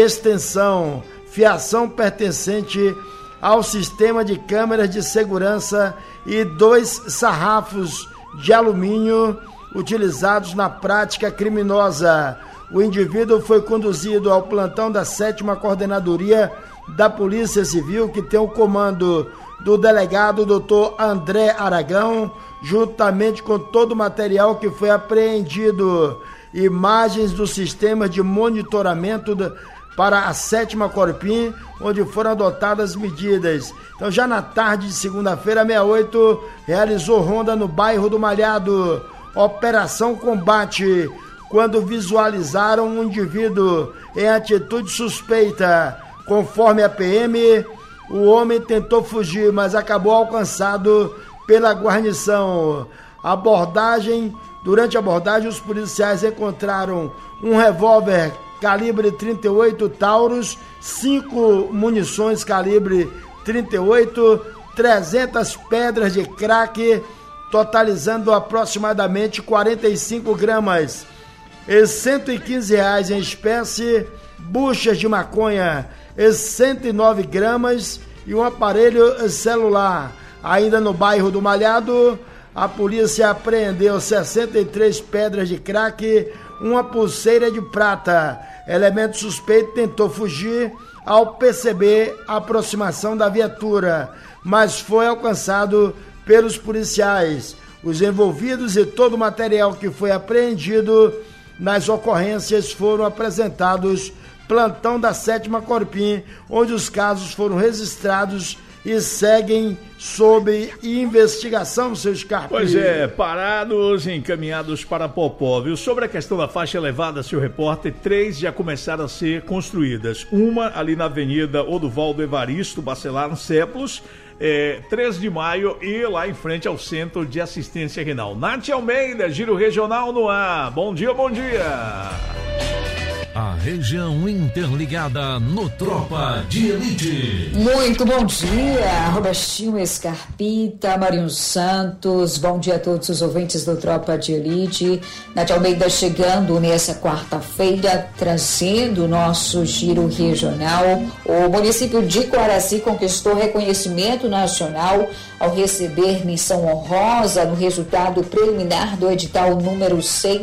extensão, fiação pertencente ao sistema de câmeras de segurança e 2 sarrafos de alumínio utilizados na prática criminosa. O indivíduo foi conduzido ao plantão da 7ª Coordenadoria da Polícia Civil, que tem o comando do delegado Dr. André Aragão, juntamente com todo o material que foi apreendido. Imagens do sistema de monitoramento para a 7ª Corpim, onde foram adotadas medidas. Então, já na tarde de segunda-feira, 68, realizou ronda no bairro do Malhado. Operação Combate, quando visualizaram um indivíduo em atitude suspeita. Conforme a PM, o homem tentou fugir, mas acabou alcançado pela guarnição. Durante a abordagem, os policiais encontraram um revólver calibre 38 Taurus, 5 munições calibre 38, 300 pedras de crack, totalizando aproximadamente 45 gramas, e R$115 em espécie, buchas de maconha, e 109 gramas e um aparelho celular. Ainda no bairro do Malhado, a polícia apreendeu 63 pedras de crack, uma pulseira de prata. Elemento suspeito tentou fugir ao perceber a aproximação da viatura, mas foi alcançado pelos policiais. Os envolvidos e todo o material que foi apreendido nas ocorrências foram apresentados plantão da 7ª Corpim, onde os casos foram registrados e seguem sob investigação, seus Scarpim. Pois é, parados e encaminhados para Popó, viu? Sobre a questão da faixa elevada, seu repórter, 3 já começaram a ser construídas. Uma ali na Avenida Oduvaldo Evaristo Bacelar, no Cépulos, 13 de maio, e lá em frente ao Centro de Assistência Renal. Nath Almeida, Giro Regional no ar. Bom dia, bom dia. A região interligada no Tropa de Elite. Muito bom dia, Robertinho Scarpita, Marinho Santos, bom dia a todos os ouvintes do Tropa de Elite. Nath Almeida chegando nessa quarta-feira, trazendo o nosso giro regional. O município de Coaraci conquistou reconhecimento nacional ao receber menção honrosa no resultado preliminar do edital número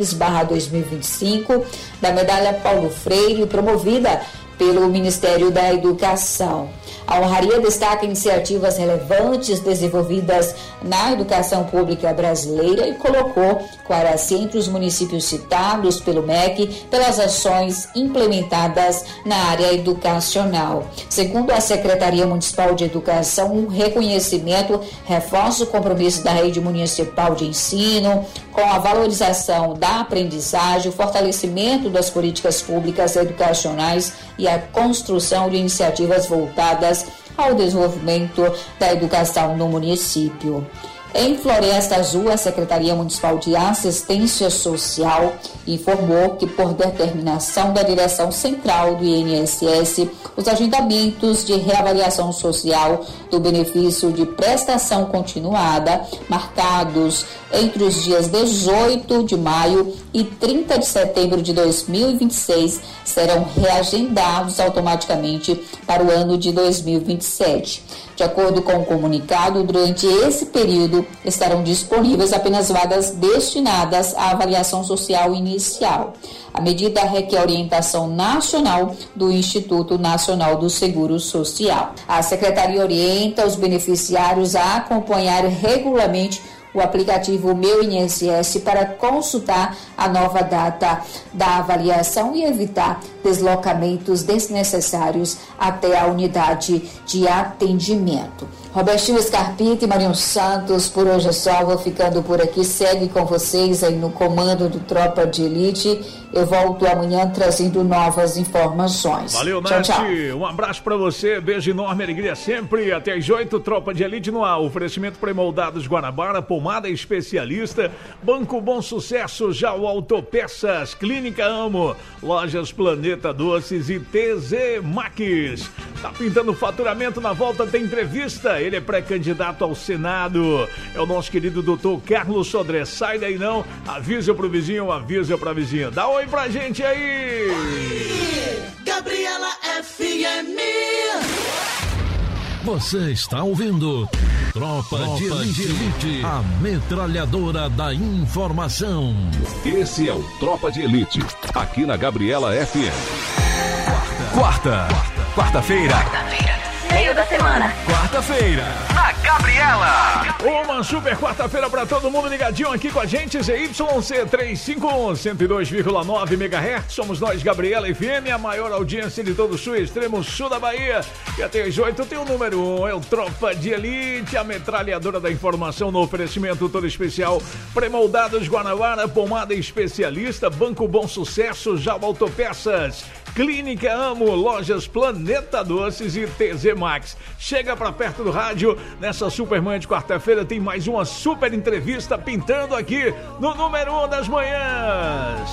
6/2025 da medalha Paulo Freire, promovida pelo Ministério da Educação. A honraria destaca iniciativas relevantes desenvolvidas na educação pública brasileira e colocou Coaraci entre os municípios citados pelo MEC pelas ações implementadas na área educacional. Segundo a Secretaria Municipal de Educação, o reconhecimento reforça o compromisso da rede municipal de ensino com a valorização da aprendizagem, o fortalecimento das políticas públicas educacionais e a construção de iniciativas voltadas ao desenvolvimento da educação no município. Em Floresta Azul, a Secretaria Municipal de Assistência Social informou que, por determinação da direção central do INSS, os agendamentos de reavaliação social do benefício de prestação continuada, marcados entre os dias 18 de maio e 30 de setembro de 2026, serão reagendados automaticamente para o ano de 2027. De acordo com o comunicado, durante esse período estarão disponíveis apenas vagas destinadas à avaliação social inicial. A medida requer orientação nacional do Instituto Nacional do Seguro Social. A Secretaria orienta os beneficiários a acompanhar regularmente o aplicativo Meu INSS para consultar a nova data da avaliação e evitar deslocamentos desnecessários até a unidade de atendimento. Robertinho Scarpita e Marinho Santos, por hoje é só, vou ficando por aqui, segue com vocês aí no comando do Tropa de Elite. Eu volto amanhã trazendo novas informações. Valeu, Nath. Tchau. Um abraço pra você, beijo enorme, alegria sempre. Até às 8, Tropa de Elite no ar. Oferecimento pré-moldados Guanabara, pomada especialista, Banco Bom Sucesso, Jau Autopeças, Clínica Amo, Lojas Planeta Doces e TZ Max. Tá pintando faturamento, na volta tem entrevista. Ele é pré-candidato ao Senado. É o nosso querido doutor Carlos Sodré. Sai daí não, avisa pro vizinho, avisa pra vizinha. Dá oi pra gente aí! Gabriela FM. Você está ouvindo Tropa de Elite, a metralhadora da informação. Esse é o Tropa de Elite, aqui na Gabriela FM. Quarta-feira. Meio da semana. Quarta-feira, na Gabriela. Uma super quarta-feira pra todo mundo ligadinho aqui com a gente. ZYC 351, 102,9 MHz. Somos nós, Gabriela FM, a maior audiência de todo o sul e extremo sul da Bahia. E até às 8 tem o número 1, é o Tropa de Elite, a metralhadora da informação no oferecimento todo especial. Premoldados Guanabara, pomada especialista, Banco Bom Sucesso, Jal Autopeças, Clínica Amo, Lojas Planeta Doces e TZ Max. Chega pra perto do rádio, nessa Supermanhã de quarta-feira tem mais uma super entrevista pintando aqui no número 1 das manhãs.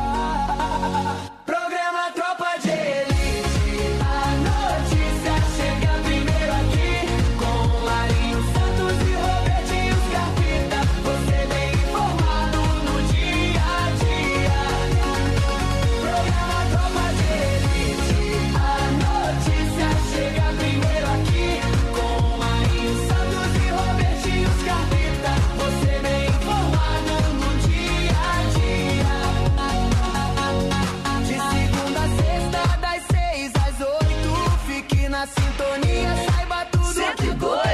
Programa Tropa de Elite, a notícia chega primeiro aqui, com Marinho Santos e Robertinho Scarpita, você bem informado no dia a dia. Programa Tropa de Elite, a notícia chega primeiro aqui, com Marinho Santos e Robertinho Scarpita, você bem informado no dia a dia. De segunda a sexta, das 6 às 8, fique na sintonia, saiba tudo. 102,9.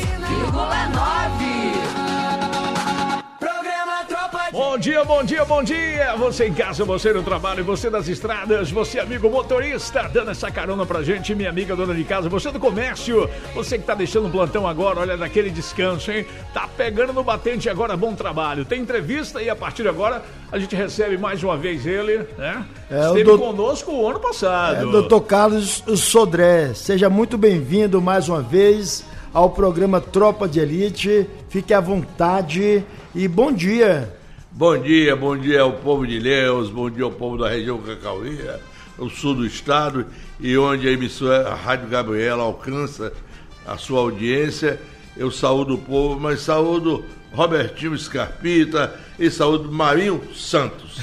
Programa Tropa de... Bom dia, bom dia, bom dia! Você em casa, você no trabalho, você nas estradas, você amigo motorista, dando essa carona pra gente, minha amiga dona de casa, você do comércio, você que tá deixando um plantão agora, olha, naquele descanso, hein? Tá pegando no batente agora, bom trabalho. Tem entrevista e a partir de agora a gente recebe mais uma vez ele, né? Esteve conosco o ano passado. Dr. Carlos Sodré, seja muito bem-vindo mais uma vez ao programa Tropa de Elite. Fique à vontade e bom dia. Bom dia ao povo de Ilhéus, bom dia ao povo da região Cacauíra, o sul do estado, e onde a emissora, a Rádio Gabriela, alcança a sua audiência. Eu saúdo o povo, mas saúdo Robertinho Scarpita e saúdo Marinho Santos.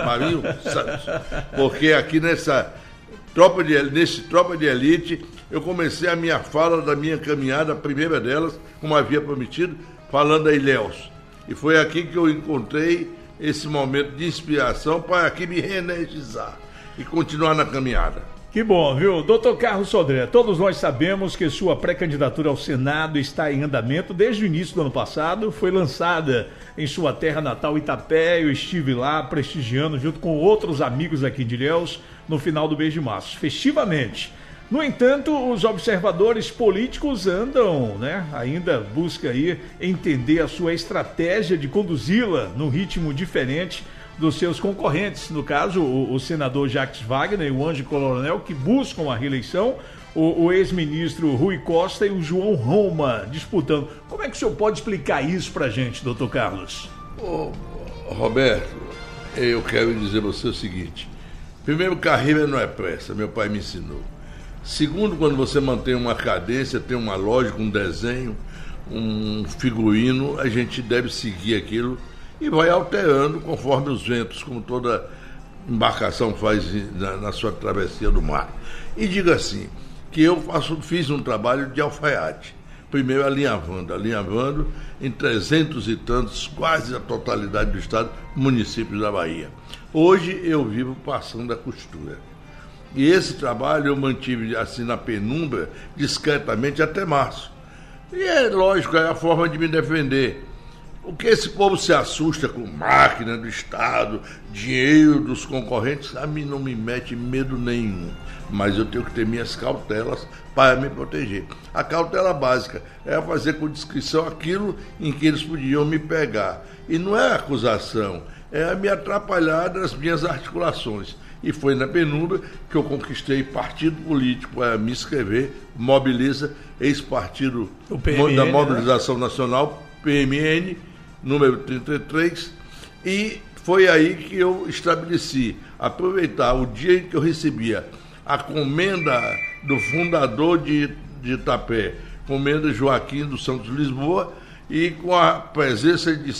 Porque aqui nesse Tropa de Elite, eu comecei a minha fala da minha caminhada, a primeira delas, como havia prometido, falando da Ilhéus. E foi aqui que eu encontrei esse momento de inspiração para aqui me reenergizar e continuar na caminhada. Que bom, viu? Dr. Carlos Sodré, todos nós sabemos que sua pré-candidatura ao Senado está em andamento desde o início do ano passado. Foi lançada em sua terra natal, Itapé. Eu estive lá prestigiando junto com outros amigos aqui de Ilhéus no final do mês de março, festivamente. No entanto, os observadores políticos andam, né, ainda busca aí entender a sua estratégia de conduzi-la num ritmo diferente dos seus concorrentes. No caso, o senador Jacques Wagner e o Ângelo Coronel, que buscam a reeleição, o ex-ministro Rui Costa e o João Roma disputando. Como é que o senhor pode explicar isso pra gente, doutor Carlos? Roberto, eu quero dizer a você o seguinte. Primeiro, carreira não é pressa, meu pai me ensinou. Segundo, quando você mantém uma cadência, tem uma lógica, um desenho, um figurino, a gente deve seguir aquilo e vai alterando conforme os ventos, como toda embarcação faz na sua travessia do mar. E diga assim, que eu fiz um trabalho de alfaiate. Primeiro alinhavando em 300 e tantos, quase a totalidade do estado, municípios da Bahia. Hoje eu vivo passando a costura. E esse trabalho eu mantive assim na penumbra, discretamente, até março. E é lógico, é a forma de me defender. O que esse povo se assusta com máquina do Estado, dinheiro dos concorrentes, a mim não me mete medo nenhum. Mas eu tenho que ter minhas cautelas para me proteger. A cautela básica é fazer com discrição aquilo em que eles podiam me pegar. E não é acusação, é me atrapalhar das minhas articulações. E foi na penumbra que eu conquistei partido político para me inscrever, Mobiliza, ex-partido da Mobilização Nacional, PMN, número 33, e foi aí que eu estabeleci, aproveitar o dia em que eu recebia a comenda do fundador de Itapé, comenda Joaquim dos Santos Lisboa, e com a presença de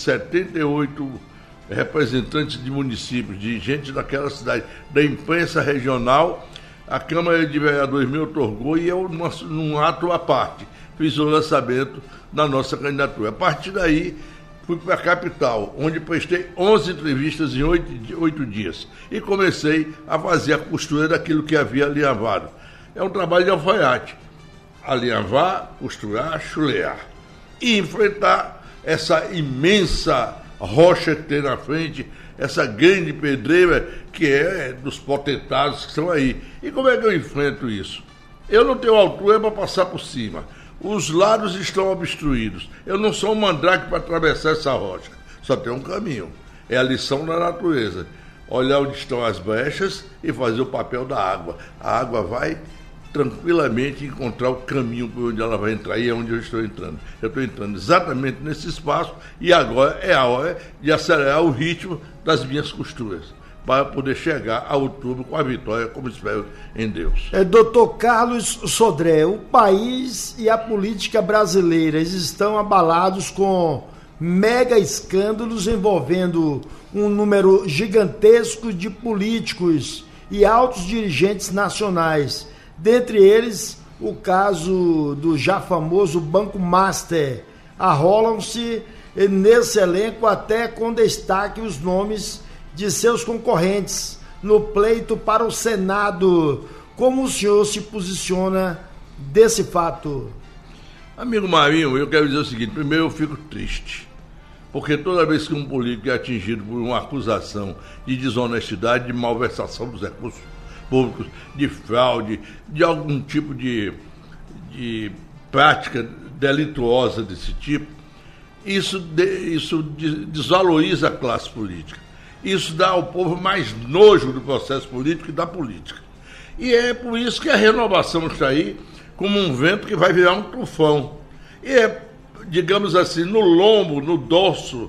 78 representantes de municípios, de gente daquela cidade, da imprensa regional, a Câmara de Vereadores me otorgou e eu, num ato à parte, fiz o lançamento da nossa candidatura. A partir daí, fui para a capital, onde prestei 11 entrevistas em 8 dias e comecei a fazer a costura daquilo que havia alinhavado. É um trabalho de alfaiate. Alinhavar, costurar, chulear. E enfrentar essa imensa rocha que tem na frente, essa grande pedreira que é dos potentados que estão aí. E como é que eu enfrento isso? Eu não tenho altura para passar por cima. Os lados estão obstruídos. Eu não sou um mandrake para atravessar essa rocha. Só tem um caminho. É a lição da natureza. Olhar onde estão as brechas e fazer o papel da água. A água vai tranquilamente encontrar o caminho por onde ela vai entrar, e é onde eu estou entrando. Eu estou entrando exatamente nesse espaço e agora é a hora de acelerar o ritmo das minhas costuras, para poder chegar a outubro com a vitória, como espero em Deus. Doutor Carlos Sodré, o país e a política brasileira estão abalados com mega escândalos envolvendo um número gigantesco de políticos e altos dirigentes nacionais. Dentre eles, o caso do já famoso Banco Master. Arrolam-se nesse elenco até com destaque os nomes de seus concorrentes no pleito para o Senado. Como o senhor se posiciona desse fato? Amigo Marinho, eu quero dizer o seguinte: primeiro, eu fico triste, porque toda vez que um político é atingido por uma acusação de desonestidade, de malversação dos recursos públicos, de fraude, de algum tipo de prática delituosa desse tipo, isso desvaloriza a classe política. Isso dá ao povo mais nojo do processo político e da política. E é por isso que a renovação está aí como um vento que vai virar um tufão. E é, digamos assim, no lombo, no dorso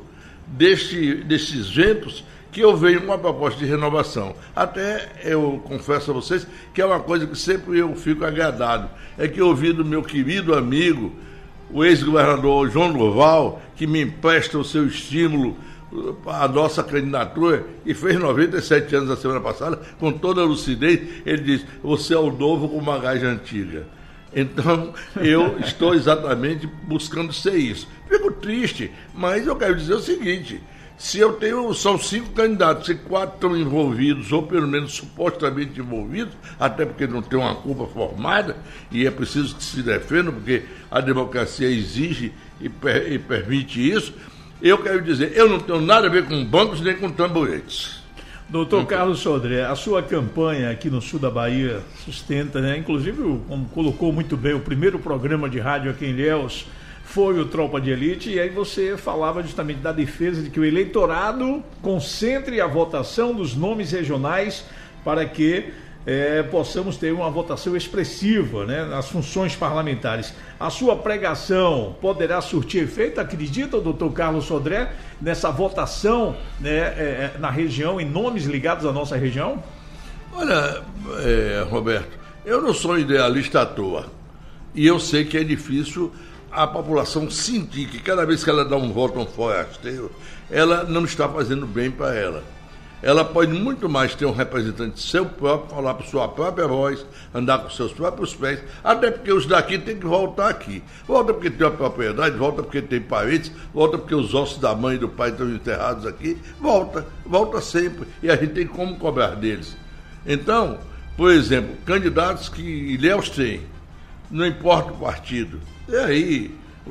destes ventos que eu venho com uma proposta de renovação. Até eu confesso a vocês que é uma coisa que sempre eu fico agradado. É que eu ouvi do meu querido amigo, o ex-governador João Durval, que me empresta o seu estímulo a nossa candidatura, e fez 97 anos a semana passada, com toda a lucidez. Ele disse: você é o novo com uma gaja antiga. Então, eu estou exatamente buscando ser isso. Fico triste, mas eu quero dizer o seguinte: se eu tenho, são 5 candidatos, se 4 estão envolvidos, ou pelo menos supostamente envolvidos, até porque não tem uma culpa formada, e é preciso que se defenda, porque a democracia exige e permite isso, eu quero dizer, eu não tenho nada a ver com bancos nem com tamboretes. Doutor Carlos Sodré, a sua campanha aqui no sul da Bahia sustenta, né? Inclusive, como colocou muito bem, o primeiro programa de rádio aqui em Ilhéus foi o Tropa de Elite, e aí você falava justamente da defesa de que o eleitorado concentre a votação dos nomes regionais para que possamos ter uma votação expressiva, né, nas funções parlamentares. A sua pregação poderá surtir efeito, acredita, doutor Carlos Sodré, nessa votação, né, na região, em nomes ligados à nossa região? Olha, Roberto, eu não sou idealista à toa, e eu sei que é difícil a população sentir que cada vez que ela dá um voto a um forasteiro, ela não está fazendo bem para ela. Ela pode muito mais ter um representante seu próprio, falar por sua própria voz, andar com seus próprios pés, até porque os daqui têm que voltar aqui. Volta porque tem a propriedade, volta porque tem parentes, volta porque os ossos da mãe e do pai estão enterrados aqui, volta sempre, e a gente tem como cobrar deles. Então, por exemplo, candidatos que Ilhéus tem, não importa o partido, e aí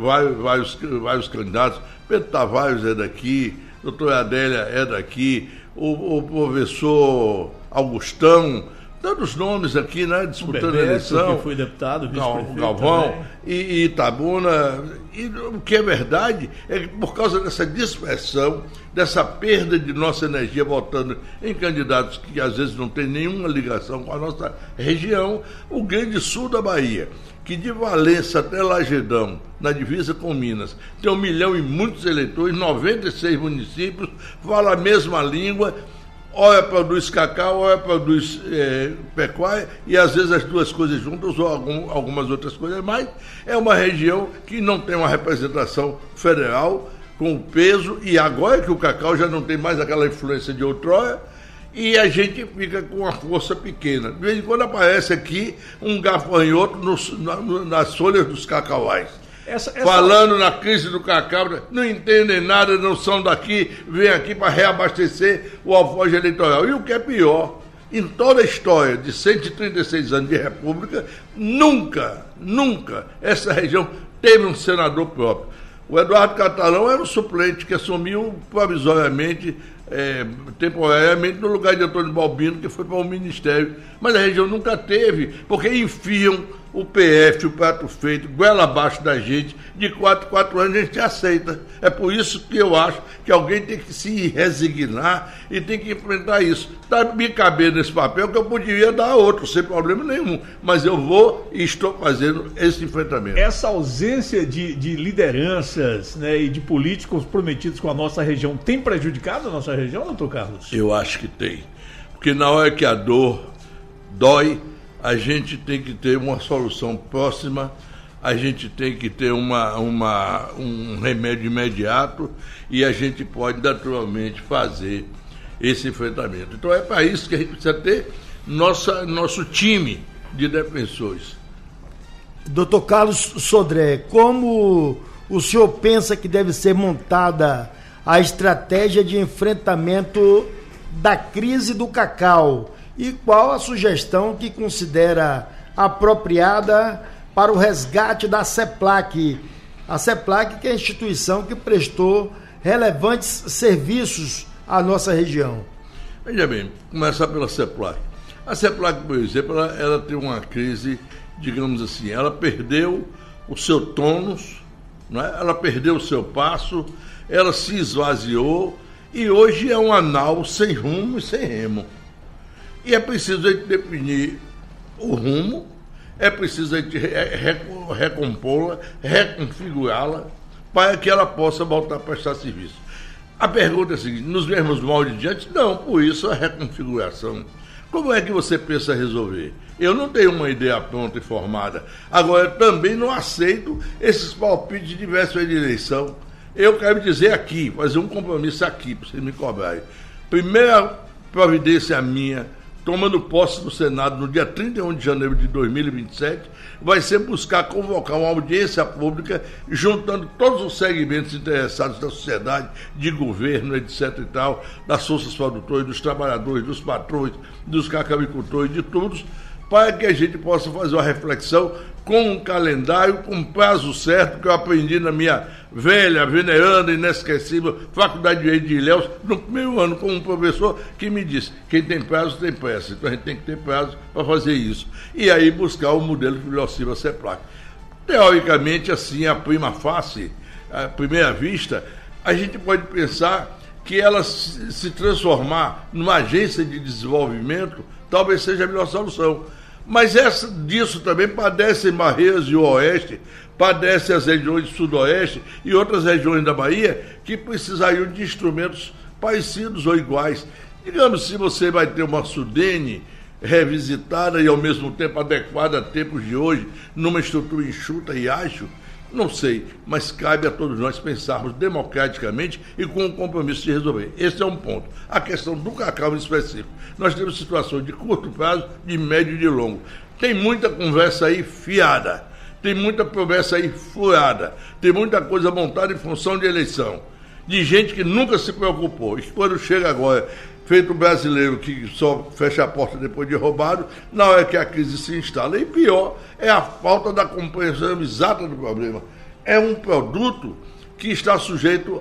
vários candidatos, Pedro Tavares é daqui, doutora Adélia é daqui, o professor Augustão, tantos nomes aqui, né, disputando a eleição. Que foi deputado, vice-prefeito, Galvão e Itabuna. E o que é verdade é que por causa dessa dispersão, dessa perda de nossa energia votando em candidatos que às vezes não têm nenhuma ligação com a nossa região, o grande sul da Bahia, que de Valença até Lagedão, na divisa com Minas, tem 1 milhão e muitos eleitores, 96 municípios, fala a mesma língua, ora produz cacau, ora produz pecuária, e às vezes as duas coisas juntas, ou algumas outras coisas mais. É uma região que não tem uma representação federal com peso, e agora que o cacau já não tem mais aquela influência de outrora, e a gente fica com uma força pequena. De vez em quando aparece aqui um gafanhoto nas folhas dos cacauais. Falando na crise do cacau, não entendem nada, não são daqui, vêm aqui para reabastecer o alforje eleitoral. E o que é pior, em toda a história de 136 anos de república, nunca essa região teve um senador próprio. O Eduardo Catalão era o suplente que assumiu provisoriamente, temporariamente, no lugar de Antônio Balbino, que foi para o Ministério. Mas a região nunca teve, porque enfiam o PF, o prato feito, goela abaixo da gente, de 4 anos a gente aceita. É por isso que eu acho que alguém tem que se resignar e tem que enfrentar isso. Está me cabendo nesse papel que eu poderia dar outro, sem problema nenhum. Mas eu vou e estou fazendo esse enfrentamento. Essa ausência de lideranças, né, e de políticos comprometidos com a nossa região tem prejudicado a nossa região, doutor Carlos? Eu acho que tem. Porque na hora que a dor dói, a gente tem que ter uma solução próxima, a gente tem que ter um remédio imediato e a gente pode naturalmente fazer esse enfrentamento. Então é para isso que a gente precisa ter nosso time de defensores. Doutor Carlos Sodré, como o senhor pensa que deve ser montada a estratégia de enfrentamento da crise do cacau? E qual a sugestão que considera apropriada para o resgate da CEPLAC? A CEPLAC, que é a instituição que prestou relevantes serviços à nossa região. Veja bem, começar pela CEPLAC. A CEPLAC, por exemplo, ela tem uma crise, digamos assim, ela perdeu o seu tônus, não é? Ela perdeu o seu passo, ela se esvaziou e hoje é uma nau sem rumo e sem remo. E é preciso a gente definir o rumo, é preciso a gente recompô-la, reconfigurá-la, para que ela possa voltar a prestar serviço. A pergunta é a seguinte: nos vemos mal de diante? Não, por isso a reconfiguração. Como é que você pensa resolver? Eu não tenho uma ideia pronta e formada. Agora, eu também não aceito esses palpites de véspera de eleição. Eu quero dizer aqui, fazer um compromisso aqui, para vocês me cobrarem. Primeira providência minha, tomando posse do Senado no dia 31 de janeiro de 2027, vai ser buscar convocar uma audiência pública, juntando todos os segmentos interessados da sociedade, de governo, etc. e tal, das forças produtoras, dos trabalhadores, dos patrões, dos cacauicultores, de todos, para que a gente possa fazer uma reflexão com um calendário, com um prazo certo, que eu aprendi na minha velha, veneranda, inesquecível Faculdade de Direito de Ilhéus, no primeiro ano, com um professor que me disse: quem tem prazo tem pressa, então a gente tem que ter prazo para fazer isso. E aí buscar o modelo que auxilia a CEPLAC. Teoricamente, assim, a prima facie, à primeira vista, a gente pode pensar que ela se transformar numa agência de desenvolvimento talvez seja a melhor solução. Mas disso também padecem Barreiras e o Oeste, padecem as regiões do Sudoeste e outras regiões da Bahia que precisariam de instrumentos parecidos ou iguais. Digamos, se você vai ter uma Sudene revisitada e ao mesmo tempo adequada a tempos de hoje, numa estrutura enxuta e ágil, não sei, mas cabe a todos nós pensarmos democraticamente e com o compromisso de resolver. Esse é um ponto. A questão do cacau em específico. Nós temos situações de curto prazo, de médio e de longo. Tem muita conversa aí fiada, tem muita promessa aí furada, tem muita coisa montada em função de eleição, de gente que nunca se preocupou e que quando chega agora, feito brasileiro que só fecha a porta depois de roubado, na hora que a crise se instala. E pior é a falta da compreensão exata do problema. É um produto que está sujeito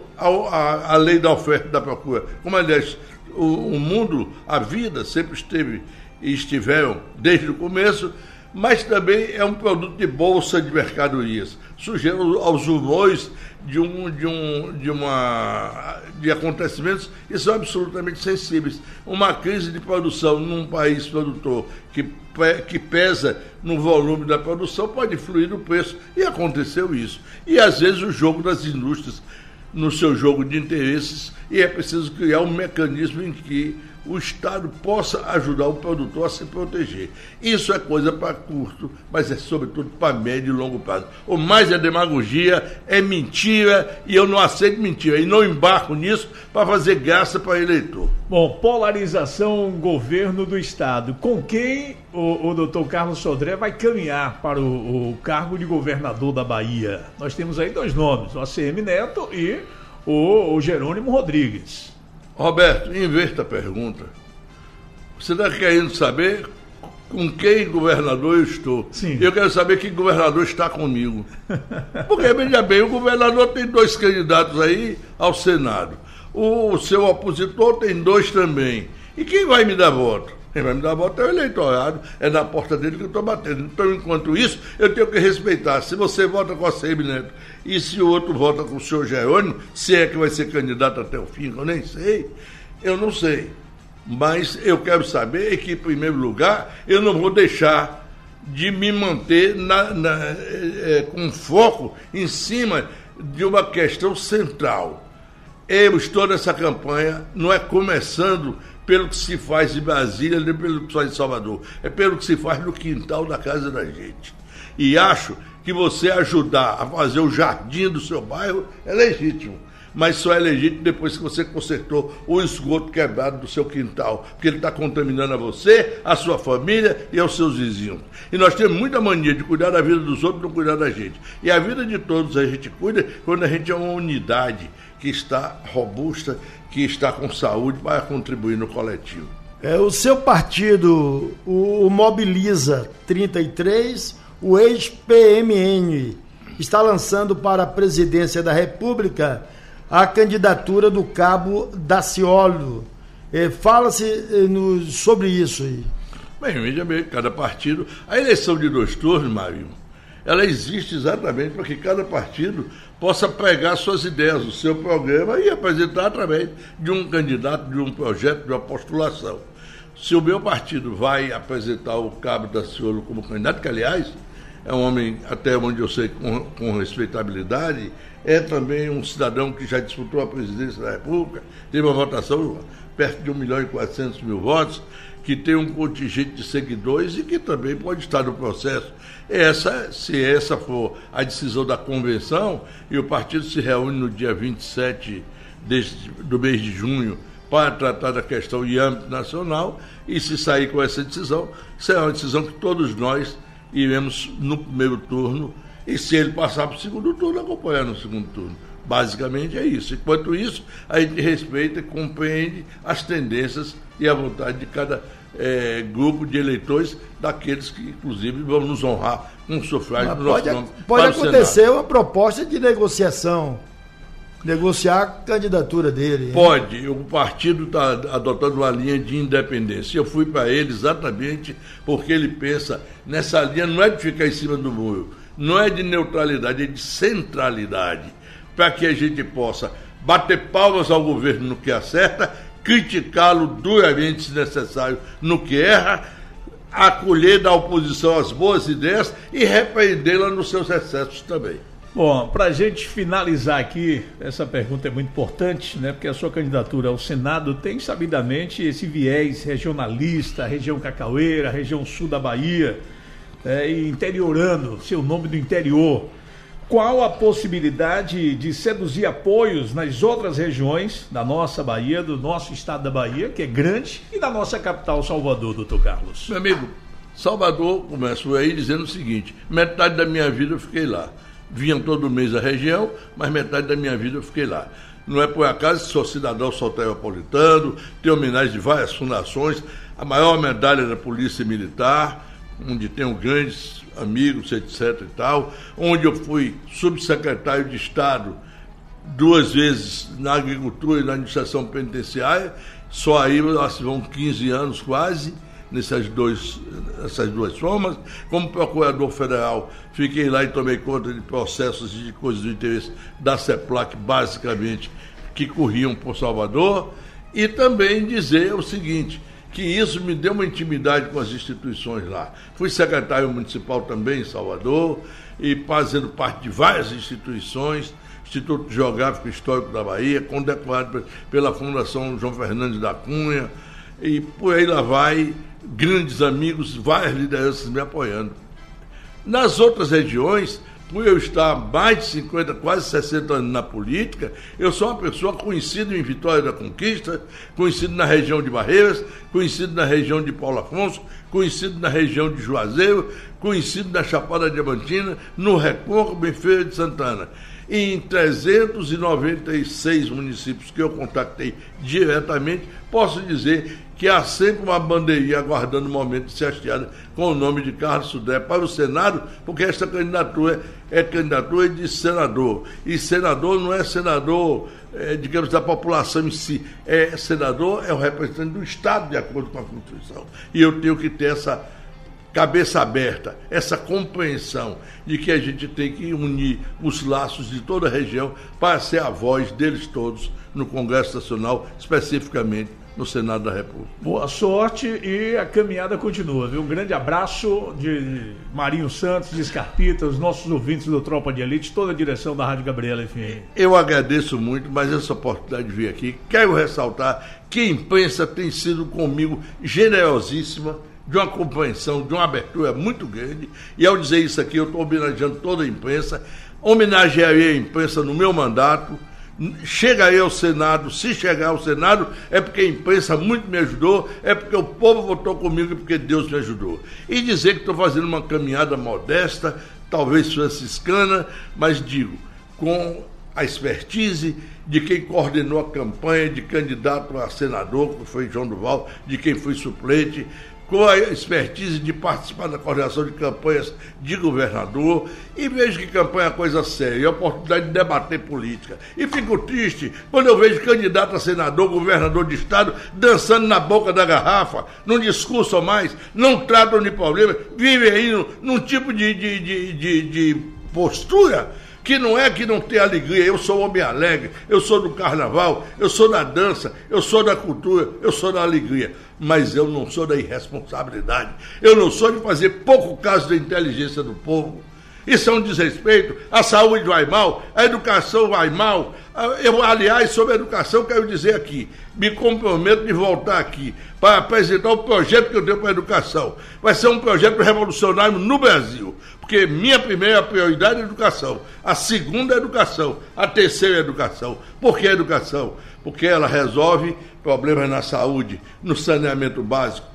à lei da oferta e da procura. Como, aliás, o mundo, a vida, sempre esteve e estiveram desde o começo, mas também é um produto de bolsa de mercadorias, sujeito aos rumores de acontecimentos que são absolutamente sensíveis. Uma crise de produção num país produtor que pesa no volume da produção pode influir no preço, e aconteceu isso. E às vezes o jogo das indústrias no seu jogo de interesses, e é preciso criar um mecanismo em que o Estado possa ajudar o produtor a se proteger. Isso é coisa para curto, mas é sobretudo para médio e longo prazo. O mais é demagogia, é mentira, e eu não aceito mentira, e não embarco nisso para fazer graça para eleitor. Bom, polarização governo do Estado. Com quem o doutor Carlos Sodré vai caminhar para o cargo de governador da Bahia? Nós temos aí dois nomes, o ACM Neto e o Jerônimo Rodrigues. Roberto, inverta a pergunta. Você está querendo saber com quem governador eu estou? Sim. Eu quero saber que governador está comigo. Porque, veja bem, o governador tem 2 candidatos aí ao Senado. O seu opositor tem 2 também. E quem vai me dar voto? Quem vai me dar voto é o eleitorado. É na porta dele que eu estou batendo. Então, enquanto isso, eu tenho que respeitar. Se você vota com a ACM Neto e se o outro vota com o senhor Jerônimo, se é que vai ser candidato até o fim, eu nem sei, eu não sei. Mas eu quero saber que, em primeiro lugar, eu não vou deixar de me manter com foco em cima de uma questão central. Eu estou nessa campanha, não é começando pelo que se faz em Brasília, nem pelo que se faz em Salvador, é pelo que se faz no quintal da casa da gente. E acho que você ajudar a fazer o jardim do seu bairro é legítimo, mas só é legítimo depois que você consertou o esgoto quebrado do seu quintal, porque ele está contaminando a você, a sua família e aos seus vizinhos. E nós temos muita mania de cuidar da vida dos outros e não cuidar da gente. E a vida de todos a gente cuida quando a gente é uma unidade que está robusta, que está com saúde para contribuir no coletivo. O seu partido, o Mobiliza 33, o ex-PMN, está lançando para a presidência da República a candidatura do Cabo Daciolo. Fala-se sobre isso aí. Bem, veja bem, cada partido... A eleição de 2 turnos, Marinho, ela existe exatamente para que cada partido possa pregar suas ideias, o seu programa e apresentar através de um candidato, de um projeto, de uma postulação. Se o meu partido vai apresentar o Cabo Daciolo como candidato, que, aliás, é um homem, até onde eu sei, com respeitabilidade, é também um cidadão que já disputou a presidência da República, teve uma votação perto de 1.400.000 votos, que tem um contingente de seguidores e que também pode estar no processo. Se essa for a decisão da convenção, e o partido se reúne no dia 27 do mês de junho para tratar da questão em âmbito nacional, e se sair com essa decisão, será uma decisão que todos nós iremos no primeiro turno, e se ele passar para o segundo turno, acompanhar no segundo turno. Basicamente é isso. Enquanto isso, a gente respeita e compreende as tendências e a vontade de cada grupo de eleitores, daqueles que, inclusive, vão nos honrar com o sufrágio do nosso nome. Pode acontecer uma proposta de negociação, negociar a candidatura dele. Pode. O partido está adotando uma linha de independência. Eu fui para ele exatamente porque ele pensa nessa linha, não é de ficar em cima do muro, não é de neutralidade, é de centralidade, para que a gente possa bater palmas ao governo no que acerta, criticá-lo duramente, se necessário, no que erra, acolher da oposição as boas ideias e repreendê-la nos seus excessos também. Bom, para a gente finalizar aqui, essa pergunta é muito importante, né? Porque a sua candidatura ao Senado tem sabidamente esse viés regionalista, região cacaueira, região sul da Bahia, e interiorando, seu nome do interior. Qual a possibilidade de seduzir apoios nas outras regiões da nossa Bahia, do nosso estado da Bahia, que é grande, e da nossa capital, Salvador, doutor Carlos? Meu amigo, Salvador, começo aí dizendo o seguinte: metade da minha vida eu fiquei lá. Vinha todo mês à região, mas metade da minha vida eu fiquei lá. Não é por acaso que sou cidadão soteropolitano, tenho homenagem de várias fundações, a maior medalha da Polícia Militar, onde tenho grandes amigos, etc. e tal, onde eu fui subsecretário de Estado 2 vezes na agricultura e na administração penitenciária, só aí nós vão 15 anos quase, nessas duas formas. Como procurador federal, fiquei lá e tomei conta de processos e de coisas do interesse da CEPLAC, basicamente, que corriam por Salvador, e também dizer o seguinte, que isso me deu uma intimidade com as instituições lá. Fui secretário municipal também em Salvador, e fazendo parte de várias instituições, Instituto Geográfico e Histórico da Bahia, condecorado pela Fundação João Fernandes da Cunha, e por aí lá vai, grandes amigos, várias lideranças me apoiando. Nas outras regiões, por eu estar mais de 50, quase 60 anos na política, eu sou uma pessoa conhecida em Vitória da Conquista, conhecido na região de Barreiras, conhecido na região de Paulo Afonso, conhecido na região de Juazeiro, conhecido na Chapada Diamantina, no Recôncavo, em Feira de Santana. Em 396 municípios que eu contactei diretamente, posso dizer que há sempre uma bandeirinha aguardando o momento de ser hasteada com o nome de Carlos Sudré para o Senado, porque esta candidatura é candidatura de senador. E senador não é senador, digamos, da população em si. Senador é o representante do Estado, de acordo com a Constituição. E eu tenho que ter essa cabeça aberta, essa compreensão de que a gente tem que unir os laços de toda a região para ser a voz deles todos no Congresso Nacional, especificamente no Senado da República. Boa sorte e a caminhada continua, viu? Um grande abraço de Marinho Santos, de Scarpita, os nossos ouvintes do Tropa de Elite, toda a direção da Rádio Gabriela FM. Eu agradeço muito, mas essa oportunidade de vir aqui, quero ressaltar que a imprensa tem sido comigo generosíssima, de uma compreensão, de uma abertura muito grande, e ao dizer isso aqui eu estou homenageando toda a imprensa, homenagearei a imprensa no meu mandato, chegarei ao Senado, se chegar ao Senado é porque a imprensa muito me ajudou, é porque o povo votou comigo e porque Deus me ajudou. E dizer que estou fazendo uma caminhada modesta, talvez franciscana, mas digo, com a expertise de quem coordenou a campanha de candidato a senador, que foi João Duval, de quem foi suplente, com a expertise de participar da coordenação de campanhas de governador, e vejo que campanha é coisa séria, e a oportunidade de debater política. E fico triste quando eu vejo candidato a senador, governador de estado, dançando na boca da garrafa, não discursam mais, não tratam de problema, vivem aí num tipo de postura que não é que não tem alegria. Eu sou homem alegre, eu sou do carnaval, eu sou da dança, eu sou da cultura, eu sou da alegria, mas eu não sou da irresponsabilidade, eu não sou de fazer pouco caso da inteligência do povo. Isso é um desrespeito, a saúde vai mal, a educação vai mal. Eu, aliás, sobre a educação, quero dizer aqui, me comprometo de voltar aqui para apresentar o projeto que eu tenho para a educação. Vai ser um projeto revolucionário no Brasil, porque minha primeira prioridade é a educação, a segunda é a educação, a terceira é a educação. Por que a educação? Porque ela resolve problemas na saúde, no saneamento básico,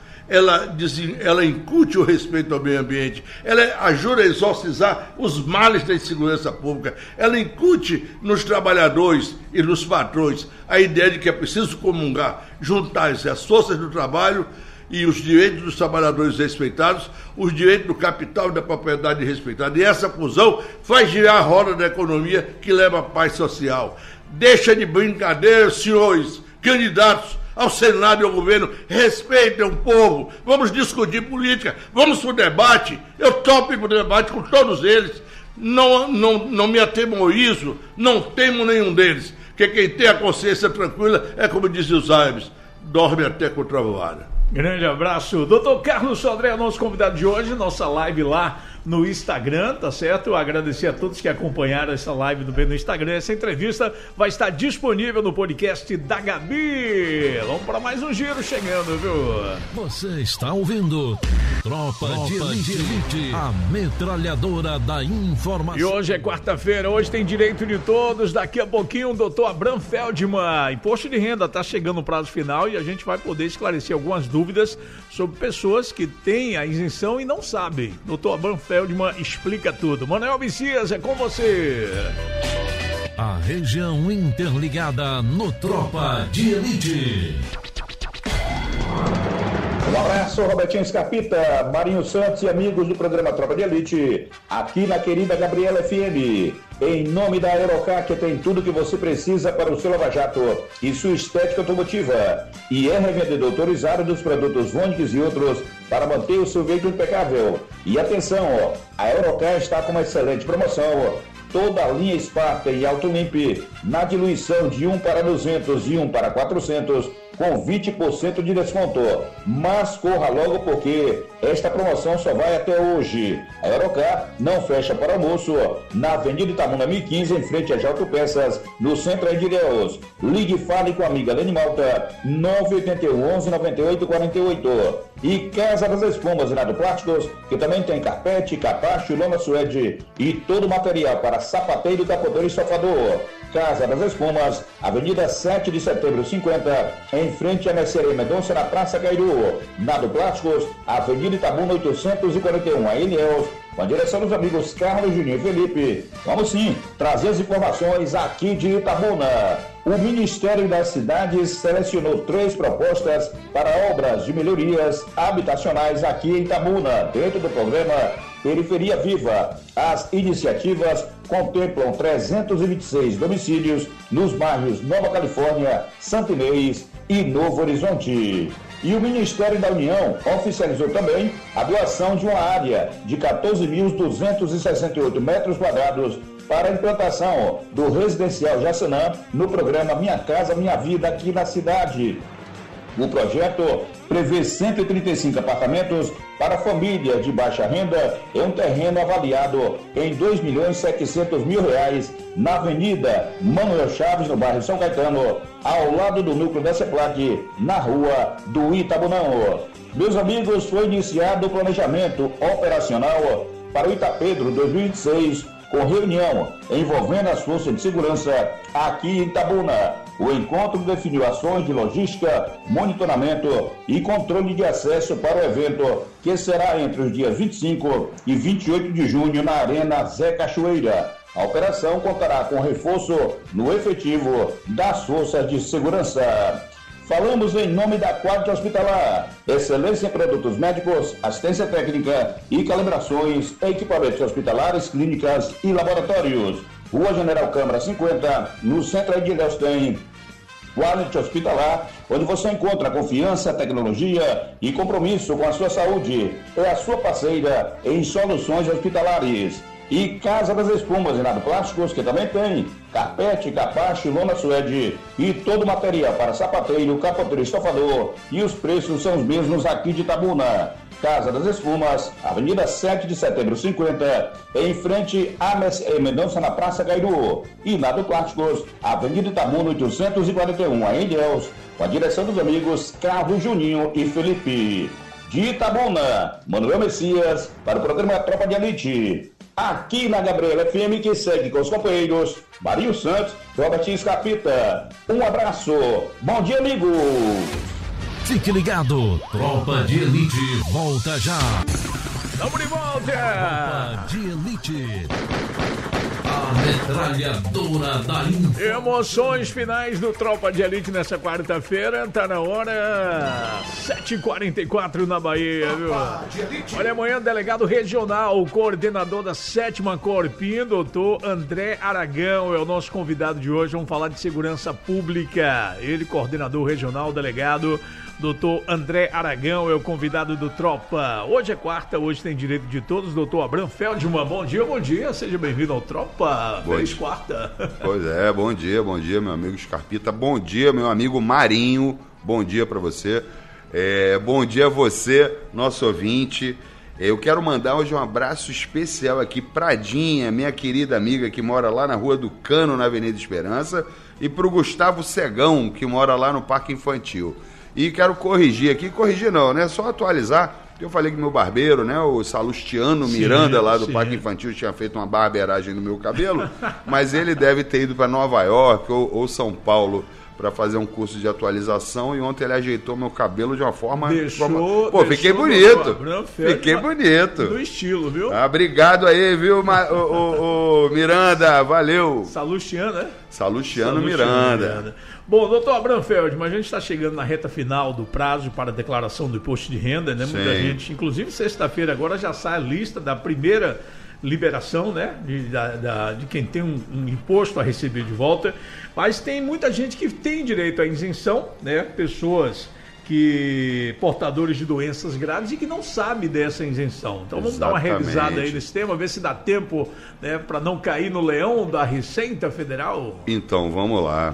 ela incute o respeito ao meio ambiente, ela ajuda a exorcizar os males da insegurança pública, ela incute nos trabalhadores e nos patrões a ideia de que é preciso comungar, juntar-se as forças do trabalho e os direitos dos trabalhadores respeitados, os direitos do capital e da propriedade respeitados. E essa fusão faz girar a roda da economia que leva à paz social. Deixa de brincadeira, senhores candidatos ao Senado e ao governo, respeitem o povo, vamos discutir política, vamos para o debate, eu topo para o debate com todos eles, não me atemorizo, não temo nenhum deles, porque quem tem a consciência tranquila é como dizem os árabes, dorme até com trovoada. Grande abraço, Dr. Carlos Sodré, nosso convidado de hoje, nossa live lá no Instagram, tá certo? Agradecer a todos que acompanharam essa live no Instagram. Essa entrevista vai estar disponível no podcast da Gabi. Vamos para mais um giro chegando, viu? Você está ouvindo Tropa de Elite, a metralhadora da informação. E hoje é quarta-feira, hoje tem direito de todos. Daqui a pouquinho o doutor Abraham Feldman. Imposto de renda está chegando o prazo final e a gente vai poder esclarecer algumas dúvidas sobre pessoas que têm a isenção e não sabem. Doutor Abraham Feldman explica tudo. Manuel Messias, é com você. A região interligada no Tropa de Elite. Um abraço, Robertinho Scarpita, Marinho Santos e amigos do programa Tropa de Elite, aqui na querida Gabriela FM. Em nome da Aerocar, que tem tudo que você precisa para o seu lava-jato e sua estética automotiva. E é revendedor autorizado dos produtos Vonix e outros para manter o seu veículo impecável. E atenção, a Aerocar está com uma excelente promoção. Toda a linha Sparta e Autolimp na diluição de 1 para 200 e 1 para 400 com 20% de desconto. Mas corra logo porque esta promoção só vai até hoje. A Eurocar não fecha para almoço na Avenida Itabuna 1015, em frente às Autopeças, no centro de Ilhéus. Ligue e fale com a amiga Lene Malta, 981 11 98 48. E Casa das Espumas, Renato Plásticos, que também tem carpete, capacho, lona suede e todo o material para sapateiro, capoteiro e sofador. Casa das Espumas, Avenida 7 de Setembro 50, em frente à Mercearia Mendonça, na Praça Cairu. Nado Plásticos, Avenida Itabuna 841, a Ilhéus, com a direção dos amigos Carlos, Juninho e Felipe. Vamos sim trazer as informações aqui de Itabuna. O Ministério das Cidades selecionou 3 propostas para obras de melhorias habitacionais aqui em Itabuna, dentro do programa Periferia Viva. As iniciativas contemplam 326 domicílios nos bairros Nova Califórnia, Santo Inês e Novo Horizonte. E o Ministério da União oficializou também a doação de uma área de 14.268 metros quadrados para a implantação do residencial Jaçanã no programa Minha Casa Minha Vida aqui na cidade. O projeto prevê 135 apartamentos para famílias de baixa renda em um terreno avaliado em R$2.700.000 na Avenida Manuel Chaves, no bairro São Caetano, ao lado do núcleo da CEPLAC, na rua do Itabunão. Meus amigos, foi iniciado o planejamento operacional para o Itapedro 2026, com reunião envolvendo as forças de segurança aqui em Itabuna. O encontro definiu ações de logística, monitoramento e controle de acesso para o evento, que será entre os dias 25 e 28 de junho na Arena Zé Cachoeira. A operação contará com reforço no efetivo das forças de segurança. Falamos em nome da Quality Hospitalar, excelência em produtos médicos, assistência técnica e calibrações, equipamentos hospitalares, clínicas e laboratórios. Rua General Câmara 50, no centro de Ilhéus tem Quality Hospitalar, onde você encontra confiança, tecnologia e compromisso com a sua saúde. É a sua parceira em soluções hospitalares. E Casa das Espumas, Renato Plásticos, que também tem carpete, capacho, lona suede e todo o material para sapateiro, capoteiro e estofador. E os preços são os mesmos aqui de Itabuna. Casa das Espumas, Avenida 7 de Setembro 50, em frente à Mendonça, na Praça Cairu. E Nado Plásticos, Avenida Itabuna 841, em Ilhéus, com a direção dos amigos Carlos, Juninho e Felipe. De Itabuna, Manuel Messias, para o programa Tropa de Elite. Aqui na Gabriela FM, que segue com os companheiros Marinho Santos e Robertinho Escapita. Um abraço. Bom dia, amigo. Fique ligado. Tropa de Elite volta já. Tamo de volta. Tropa de Elite. A metralhadora da Info. Emoções finais do Tropa de Elite nessa quarta-feira. Tá na hora 7h44 na Bahia, viu? Olha, amanhã, delegado regional, coordenador da 7ª Corpim, doutor André Aragão, é o nosso convidado de hoje. Vamos falar de segurança pública. Ele, coordenador regional, delegado, doutor André Aragão, é o convidado do Tropa. Hoje é quarta, hoje tem direito de todos. Doutor Abraham Feldman, bom dia, seja bem-vindo ao Tropa. Feliz quarta. Pois é, bom dia, meu amigo Scarpita, bom dia, meu amigo Marinho, bom dia pra você, bom dia a você, nosso ouvinte. Eu quero mandar hoje um abraço especial aqui pra Dinha, minha querida amiga que mora lá na Rua do Cano, na Avenida Esperança, e pro Gustavo Cegão, que mora lá no Parque Infantil. E quero corrigir não, né? Só atualizar, que eu falei que meu barbeiro, né? O Salustiano Miranda, lá do Parque Infantil, tinha feito uma barbeiragem no meu cabelo, mas ele deve ter ido para Nova York ou São Paulo para fazer um curso de atualização, e ontem ele ajeitou meu cabelo de uma forma... Fiquei bonito. Fiquei bonito. Do estilo, viu? Obrigado aí, viu, o Miranda, valeu. Salustiano, né? Salustiano Miranda. Bom, doutor Abraham Feldman, a gente está chegando na reta final do prazo para a declaração do imposto de renda, né? Muita gente, inclusive sexta-feira agora já sai a lista da primeira liberação, né? De quem tem um imposto a receber de volta, mas tem muita gente que tem direito à isenção, né? Pessoas portadores de doenças graves e que não sabe dessa isenção. Então vamos dar uma revisada aí nesse tema, ver se dá tempo, né, para não cair no leão da Receita Federal. Então, vamos lá.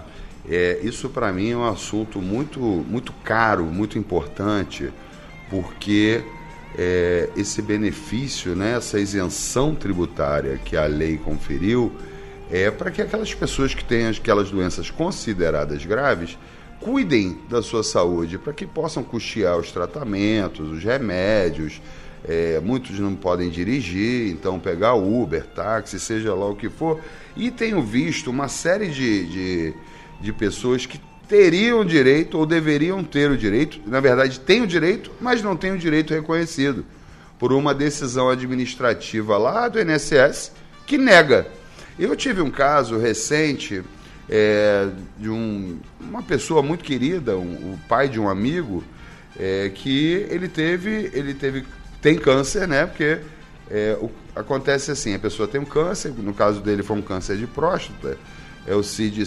Isso para mim é um assunto muito, muito caro, muito importante, porque esse benefício, né, essa isenção tributária que a lei conferiu, é para que aquelas pessoas que têm aquelas doenças consideradas graves cuidem da sua saúde, para que possam custear os tratamentos, os remédios. Muitos não podem dirigir, então pegar Uber, táxi, seja lá o que for. E tenho visto uma série de pessoas que teriam direito ou deveriam ter o direito, na verdade têm o direito, mas não têm o direito reconhecido por uma decisão administrativa lá do INSS que nega. Eu tive um caso recente de uma pessoa muito querida, o pai de um amigo, que ele tem câncer, né? Porque acontece assim, a pessoa tem um câncer, no caso dele foi um câncer de próstata, é o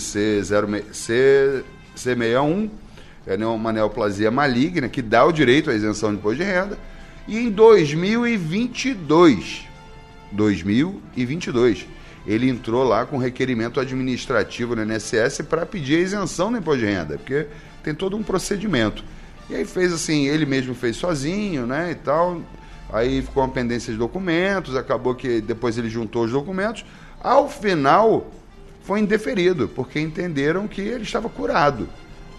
CID-C61, uma neoplasia maligna que dá o direito à isenção de imposto de renda, e em 2022, ele entrou lá com requerimento administrativo no INSS para pedir a isenção do imposto de renda, porque tem todo um procedimento. E aí fez assim, ele mesmo fez sozinho, né, e tal, aí ficou uma pendência de documentos, acabou que depois ele juntou os documentos, ao final foi indeferido, porque entenderam que ele estava curado.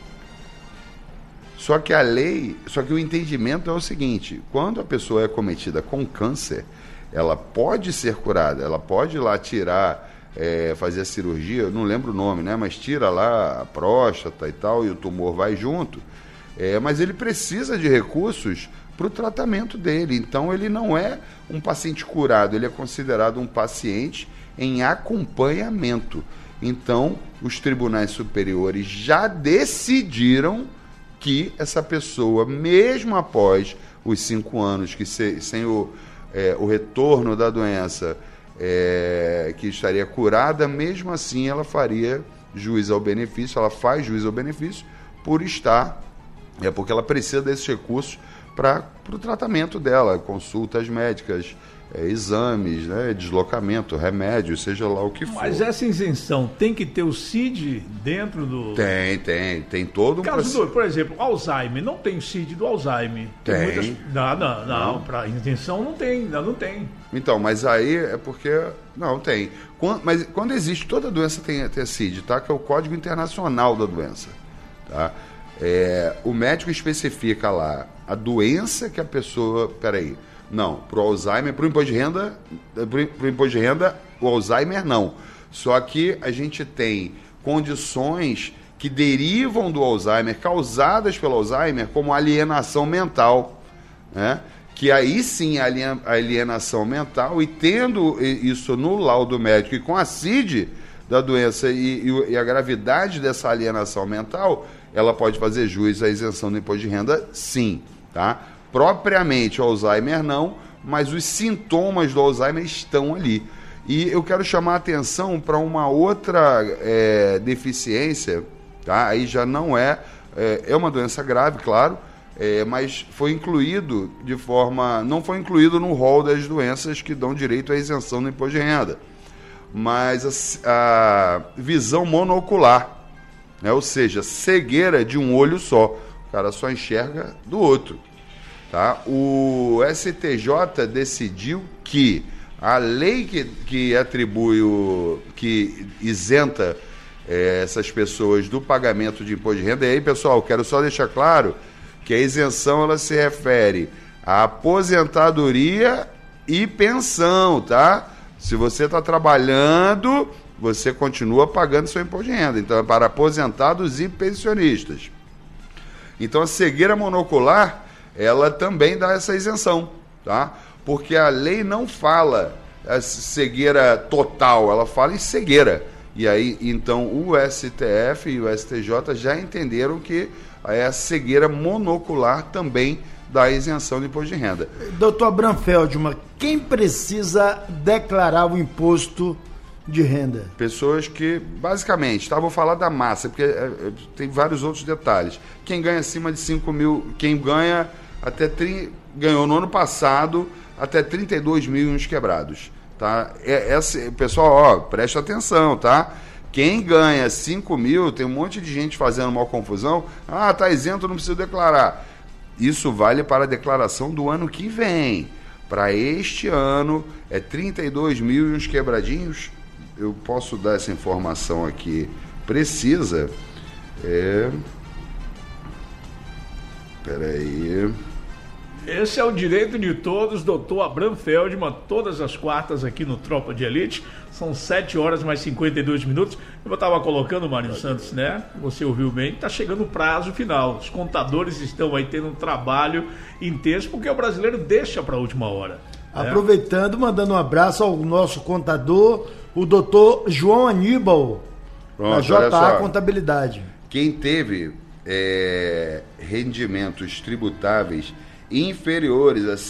Só que o entendimento é o seguinte, quando a pessoa é cometida com câncer, ela pode ser curada, ela pode ir lá tirar, fazer a cirurgia, eu não lembro o nome, né? Mas tira lá a próstata e tal, e o tumor vai junto, mas ele precisa de recursos para o tratamento dele, então ele não é um paciente curado, ele é considerado um paciente em acompanhamento. Então, os tribunais superiores já decidiram que essa pessoa, mesmo após os 5 anos, que sem o retorno da doença, que estaria curada, mesmo assim ela faria jus ao benefício, ela faz jus ao benefício por estar, porque ela precisa desses recursos para o tratamento dela, consultas médicas, exames, né, deslocamento, remédio, seja lá o que for. Mas essa isenção tem que ter o CID dentro do... Tem todo um... Caso por exemplo, Alzheimer, não tem o CID do Alzheimer. Tem. Não, para isenção não tem. Então, mas aí é porque... Não, tem. Mas quando existe, toda doença tem CID, tá? Que é o Código Internacional da Doença, tá? O médico especifica lá a doença que a pessoa... Não, para o Alzheimer, para o imposto de renda, o Alzheimer não. Só que a gente tem condições que derivam do Alzheimer, causadas pelo Alzheimer, como alienação mental, né? Que aí sim a alienação mental, e tendo isso no laudo médico e com a CID da doença e a gravidade dessa alienação mental, ela pode fazer jus à isenção do imposto de renda, sim, tá? Propriamente o Alzheimer não, mas os sintomas do Alzheimer estão ali. E eu quero chamar a atenção para uma outra deficiência, tá? Aí já não é uma doença grave, claro, mas foi incluído não foi incluído no rol das doenças que dão direito à isenção do imposto de renda. Mas a visão monocular, né? Ou seja, cegueira de um olho só, o cara só enxerga do outro. Tá? O STJ decidiu que a lei que atribui que isenta essas pessoas do pagamento de imposto de renda, e aí, pessoal, quero só deixar claro que a isenção ela se refere à aposentadoria e pensão, tá? Se você está trabalhando, você continua pagando seu imposto de renda, então é para aposentados e pensionistas. Então a cegueira monocular, ela também dá essa isenção, tá? Porque a lei não fala cegueira total, ela fala em cegueira. E aí, então, o STF e o STJ já entenderam que a cegueira monocular também dá isenção de imposto de renda. Doutor Abraham Feldman, quem precisa declarar o imposto de renda? Pessoas que, basicamente, vou falar da massa, porque tem vários outros detalhes. Quem ganha acima de 5 mil, quem ganha ganhou no ano passado até 32 mil e uns quebrados, tá? Pessoal, preste atenção, tá? Quem ganha 5 mil, tem um monte de gente fazendo uma confusão. Ah, tá isento, não preciso declarar. Isso vale para a declaração do ano que vem. Para este ano, é 32 mil e uns quebradinhos. Eu posso dar essa informação aqui precisa. Peraí. Esse é o direito de todos, doutor Abraham Feldman, todas as quartas aqui no Tropa de Elite. São 7 horas mais 52 minutos. Eu estava colocando, Mário Santos, né? Você ouviu bem, está chegando o prazo final. Os contadores estão aí tendo um trabalho intenso, porque o brasileiro deixa para a última hora. Aproveitando, mandando um abraço ao nosso contador, o doutor João Aníbal, da JA Contabilidade. Quem teve rendimentos tributáveis inferiores a R$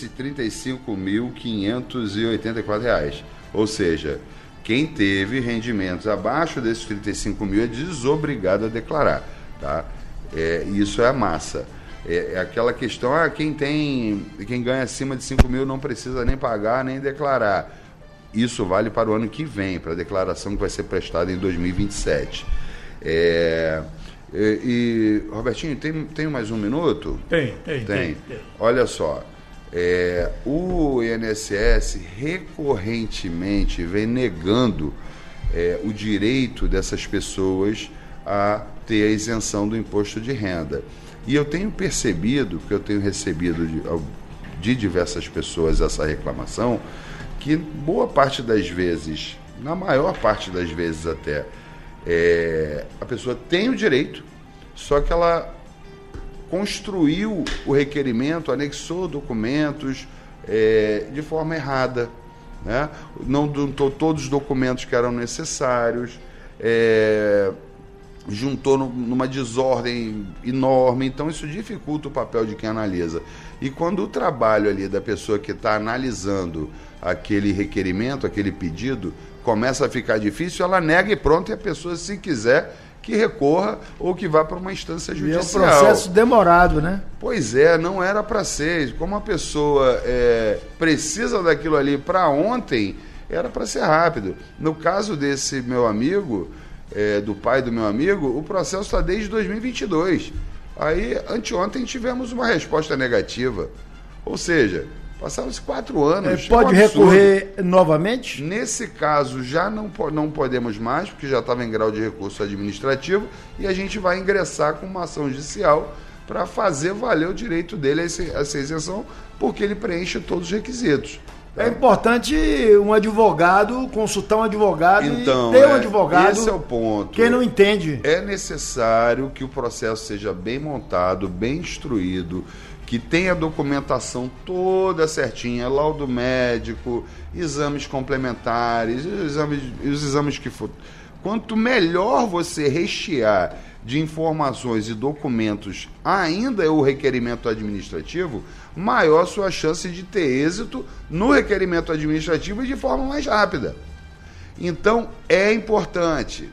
35.584, ou seja, quem teve rendimentos abaixo desses 35 mil é desobrigado a declarar, tá? Isso é a massa. É aquela questão, quem ganha acima de 5 mil não precisa nem pagar, nem declarar. Isso vale para o ano que vem, para a declaração que vai ser prestada em 2027. Robertinho, tem mais um minuto? Tem. Olha só, o INSS recorrentemente vem negando o direito dessas pessoas a ter a isenção do imposto de renda. E eu tenho percebido, porque eu tenho recebido de diversas pessoas essa reclamação, que boa parte das vezes, na maior parte das vezes até, a pessoa tem o direito, só que ela construiu o requerimento, anexou documentos de forma errada, né? Não juntou todos os documentos que eram necessários, juntou numa desordem enorme, então isso dificulta o papel de quem analisa. E quando o trabalho ali da pessoa que está analisando aquele requerimento, aquele pedido, começa a ficar difícil, ela nega e pronto, e a pessoa, se quiser, que recorra ou que vá para uma instância judicial. E é um processo demorado, né? Pois não era para ser. Como a pessoa precisa daquilo ali para ontem, era para ser rápido. No caso desse meu amigo, do pai do meu amigo, o processo está desde 2022. Aí, anteontem, tivemos uma resposta negativa. Ou seja, passaram-se 4 anos. Pode recorrer novamente? Nesse caso, já não podemos mais, porque já estava em grau de recurso administrativo, e a gente vai ingressar com uma ação judicial para fazer valer o direito dele a essa isenção, porque ele preenche todos os requisitos. É importante um advogado, consultar um advogado e ter um advogado. Esse é o ponto. Quem não entende. É necessário que o processo seja bem montado, bem instruído, que tenha a documentação toda certinha, laudo médico, exames complementares, os exames que for. Quanto melhor você rechear de informações e documentos ainda o requerimento administrativo, maior sua chance de ter êxito no requerimento administrativo e de forma mais rápida. Então, é importante.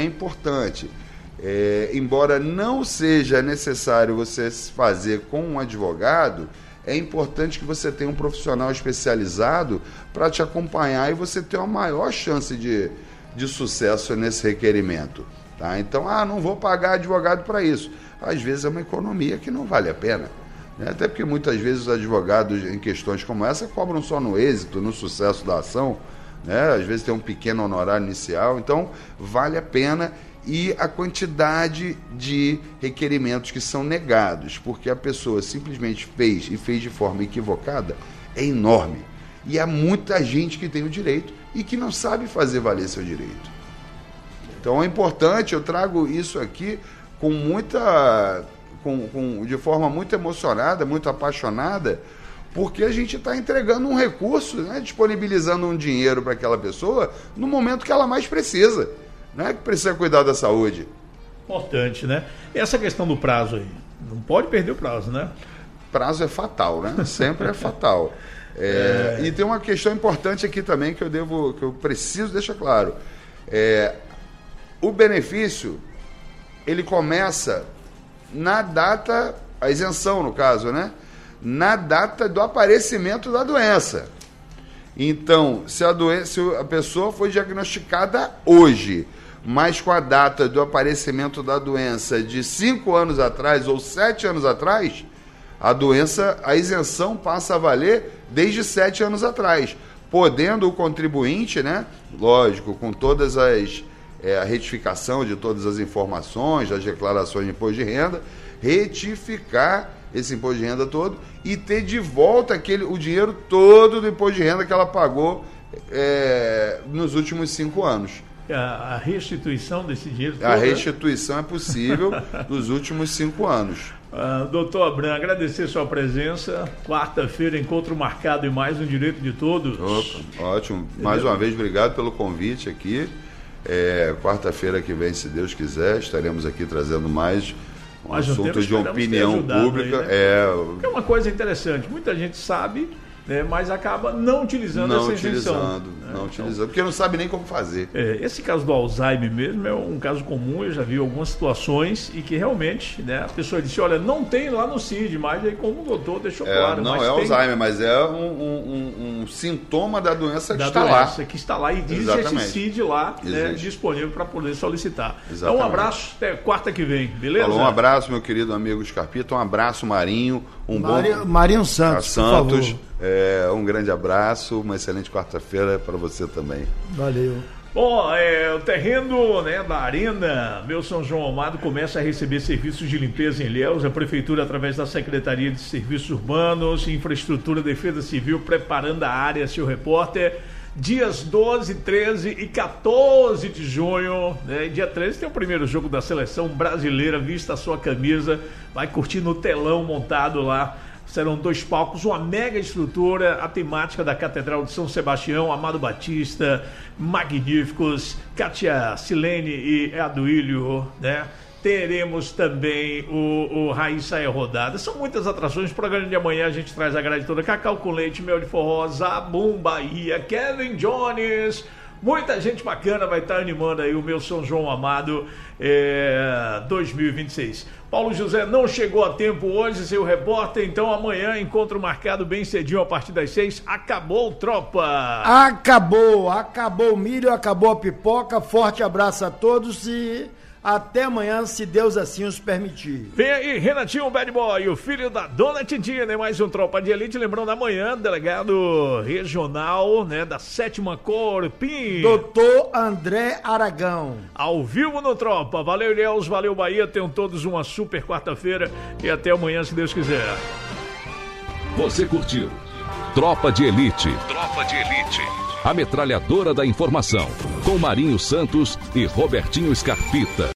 Embora não seja necessário você fazer com um advogado, é importante que você tenha um profissional especializado para te acompanhar e você ter uma maior chance de sucesso nesse requerimento. Tá? Então, não vou pagar advogado para isso. Às vezes é uma economia que não vale a pena. Né? Até porque muitas vezes os advogados em questões como essa cobram só no êxito, no sucesso da ação. Né? Às vezes tem um pequeno honorário inicial. Então, vale a pena. E a quantidade de requerimentos que são negados, porque a pessoa simplesmente fez de forma equivocada, é enorme. E há muita gente que tem o direito e que não sabe fazer valer seu direito. Então é importante, eu trago isso aqui de forma muito emocionada, muito apaixonada, porque a gente está entregando um recurso, né, disponibilizando um dinheiro para aquela pessoa no momento que ela mais precisa, né, que precisa cuidar da saúde. Importante, né? E essa questão do prazo aí, não pode perder o prazo, né? Prazo é fatal, né? Sempre é fatal. E tem uma questão importante aqui também que eu preciso deixar claro. O benefício, ele começa na data, a isenção no caso, né? Na data do aparecimento da doença. Então, se a pessoa foi diagnosticada hoje, mas com a data do aparecimento da doença de 5 anos atrás ou 7 anos atrás, a isenção passa a valer desde 7 anos atrás, podendo o contribuinte, né, lógico, com todas a retificação de todas as informações, das declarações de imposto de renda, retificar esse imposto de renda todo e ter de volta o dinheiro todo do imposto de renda que ela pagou nos últimos 5 anos. A restituição desse dinheiro todo, a restituição é possível nos últimos 5 anos. Doutor Abram, agradecer sua presença. Quarta-feira, encontro marcado e mais um Direito de Todos. Opa, ótimo. Mais uma vez, obrigado pelo convite aqui. Quarta-feira que vem, se Deus quiser, estaremos aqui trazendo mais um assunto de opinião pública. Aí, né? É uma coisa interessante. Muita gente sabe, né, mas acaba não utilizando essa isenção. Não utilizando, porque não sabe nem como fazer. Esse caso do Alzheimer mesmo é um caso comum, eu já vi algumas situações e que realmente, né, a pessoa disse, olha, não tem lá no CID, mas aí como o doutor deixou claro. Não mas é Alzheimer, mas é um sintoma da doença que está lá. Que está lá e diz esse CID lá, né, disponível para poder solicitar. Exatamente. Então um abraço, até quarta que vem, beleza? Um abraço, meu querido amigo Scarpita, um abraço, Marinho, Marinho Santos, por favor. Um grande abraço, uma excelente quarta-feira para você também. Valeu. Bom, o terreno, né, da Arena Meu São João Amado começa a receber serviços de limpeza em Ilhéus. A Prefeitura, através da Secretaria de Serviços Urbanos, Infraestrutura e Defesa Civil, preparando a área, seu repórter. Dias 12, 13 e 14 de junho, né? Dia 13 tem o primeiro jogo da seleção brasileira, vista a sua camisa, vai curtir no telão montado lá. Serão 2 palcos, uma mega estrutura, a temática da Catedral de São Sebastião, Amado Batista, magníficos, Kátia Silene e Aduílio, né? Teremos também o Raíssa é Rodada. São muitas atrações. No programa de amanhã a gente traz a grade toda. Cacau com leite, mel de forró, Zabum Bahia, Kevin Jones. Muita gente bacana vai estar animando aí o Meu São João Amado 2026. Paulo José não chegou a tempo hoje, seu repórter, então amanhã encontro marcado bem cedinho a partir das 6. Acabou, tropa! Acabou o milho, acabou a pipoca. Forte abraço a todos e até amanhã, se Deus assim os permitir. Vem aí, Renatinho Bad Boy, o filho da Dona Titina, mais um Tropa de Elite. Lembrando, amanhã, delegado regional, né, da 7ª Corpim, Doutor André Aragão. Ao vivo no Tropa. Valeu, Ilhéus, valeu, Bahia. Tenham todos uma super quarta-feira e até amanhã, se Deus quiser. Você curtiu Tropa de Elite. Tropa de Elite. A metralhadora da informação. Com Marinho Santos e Robertinho Scarpita.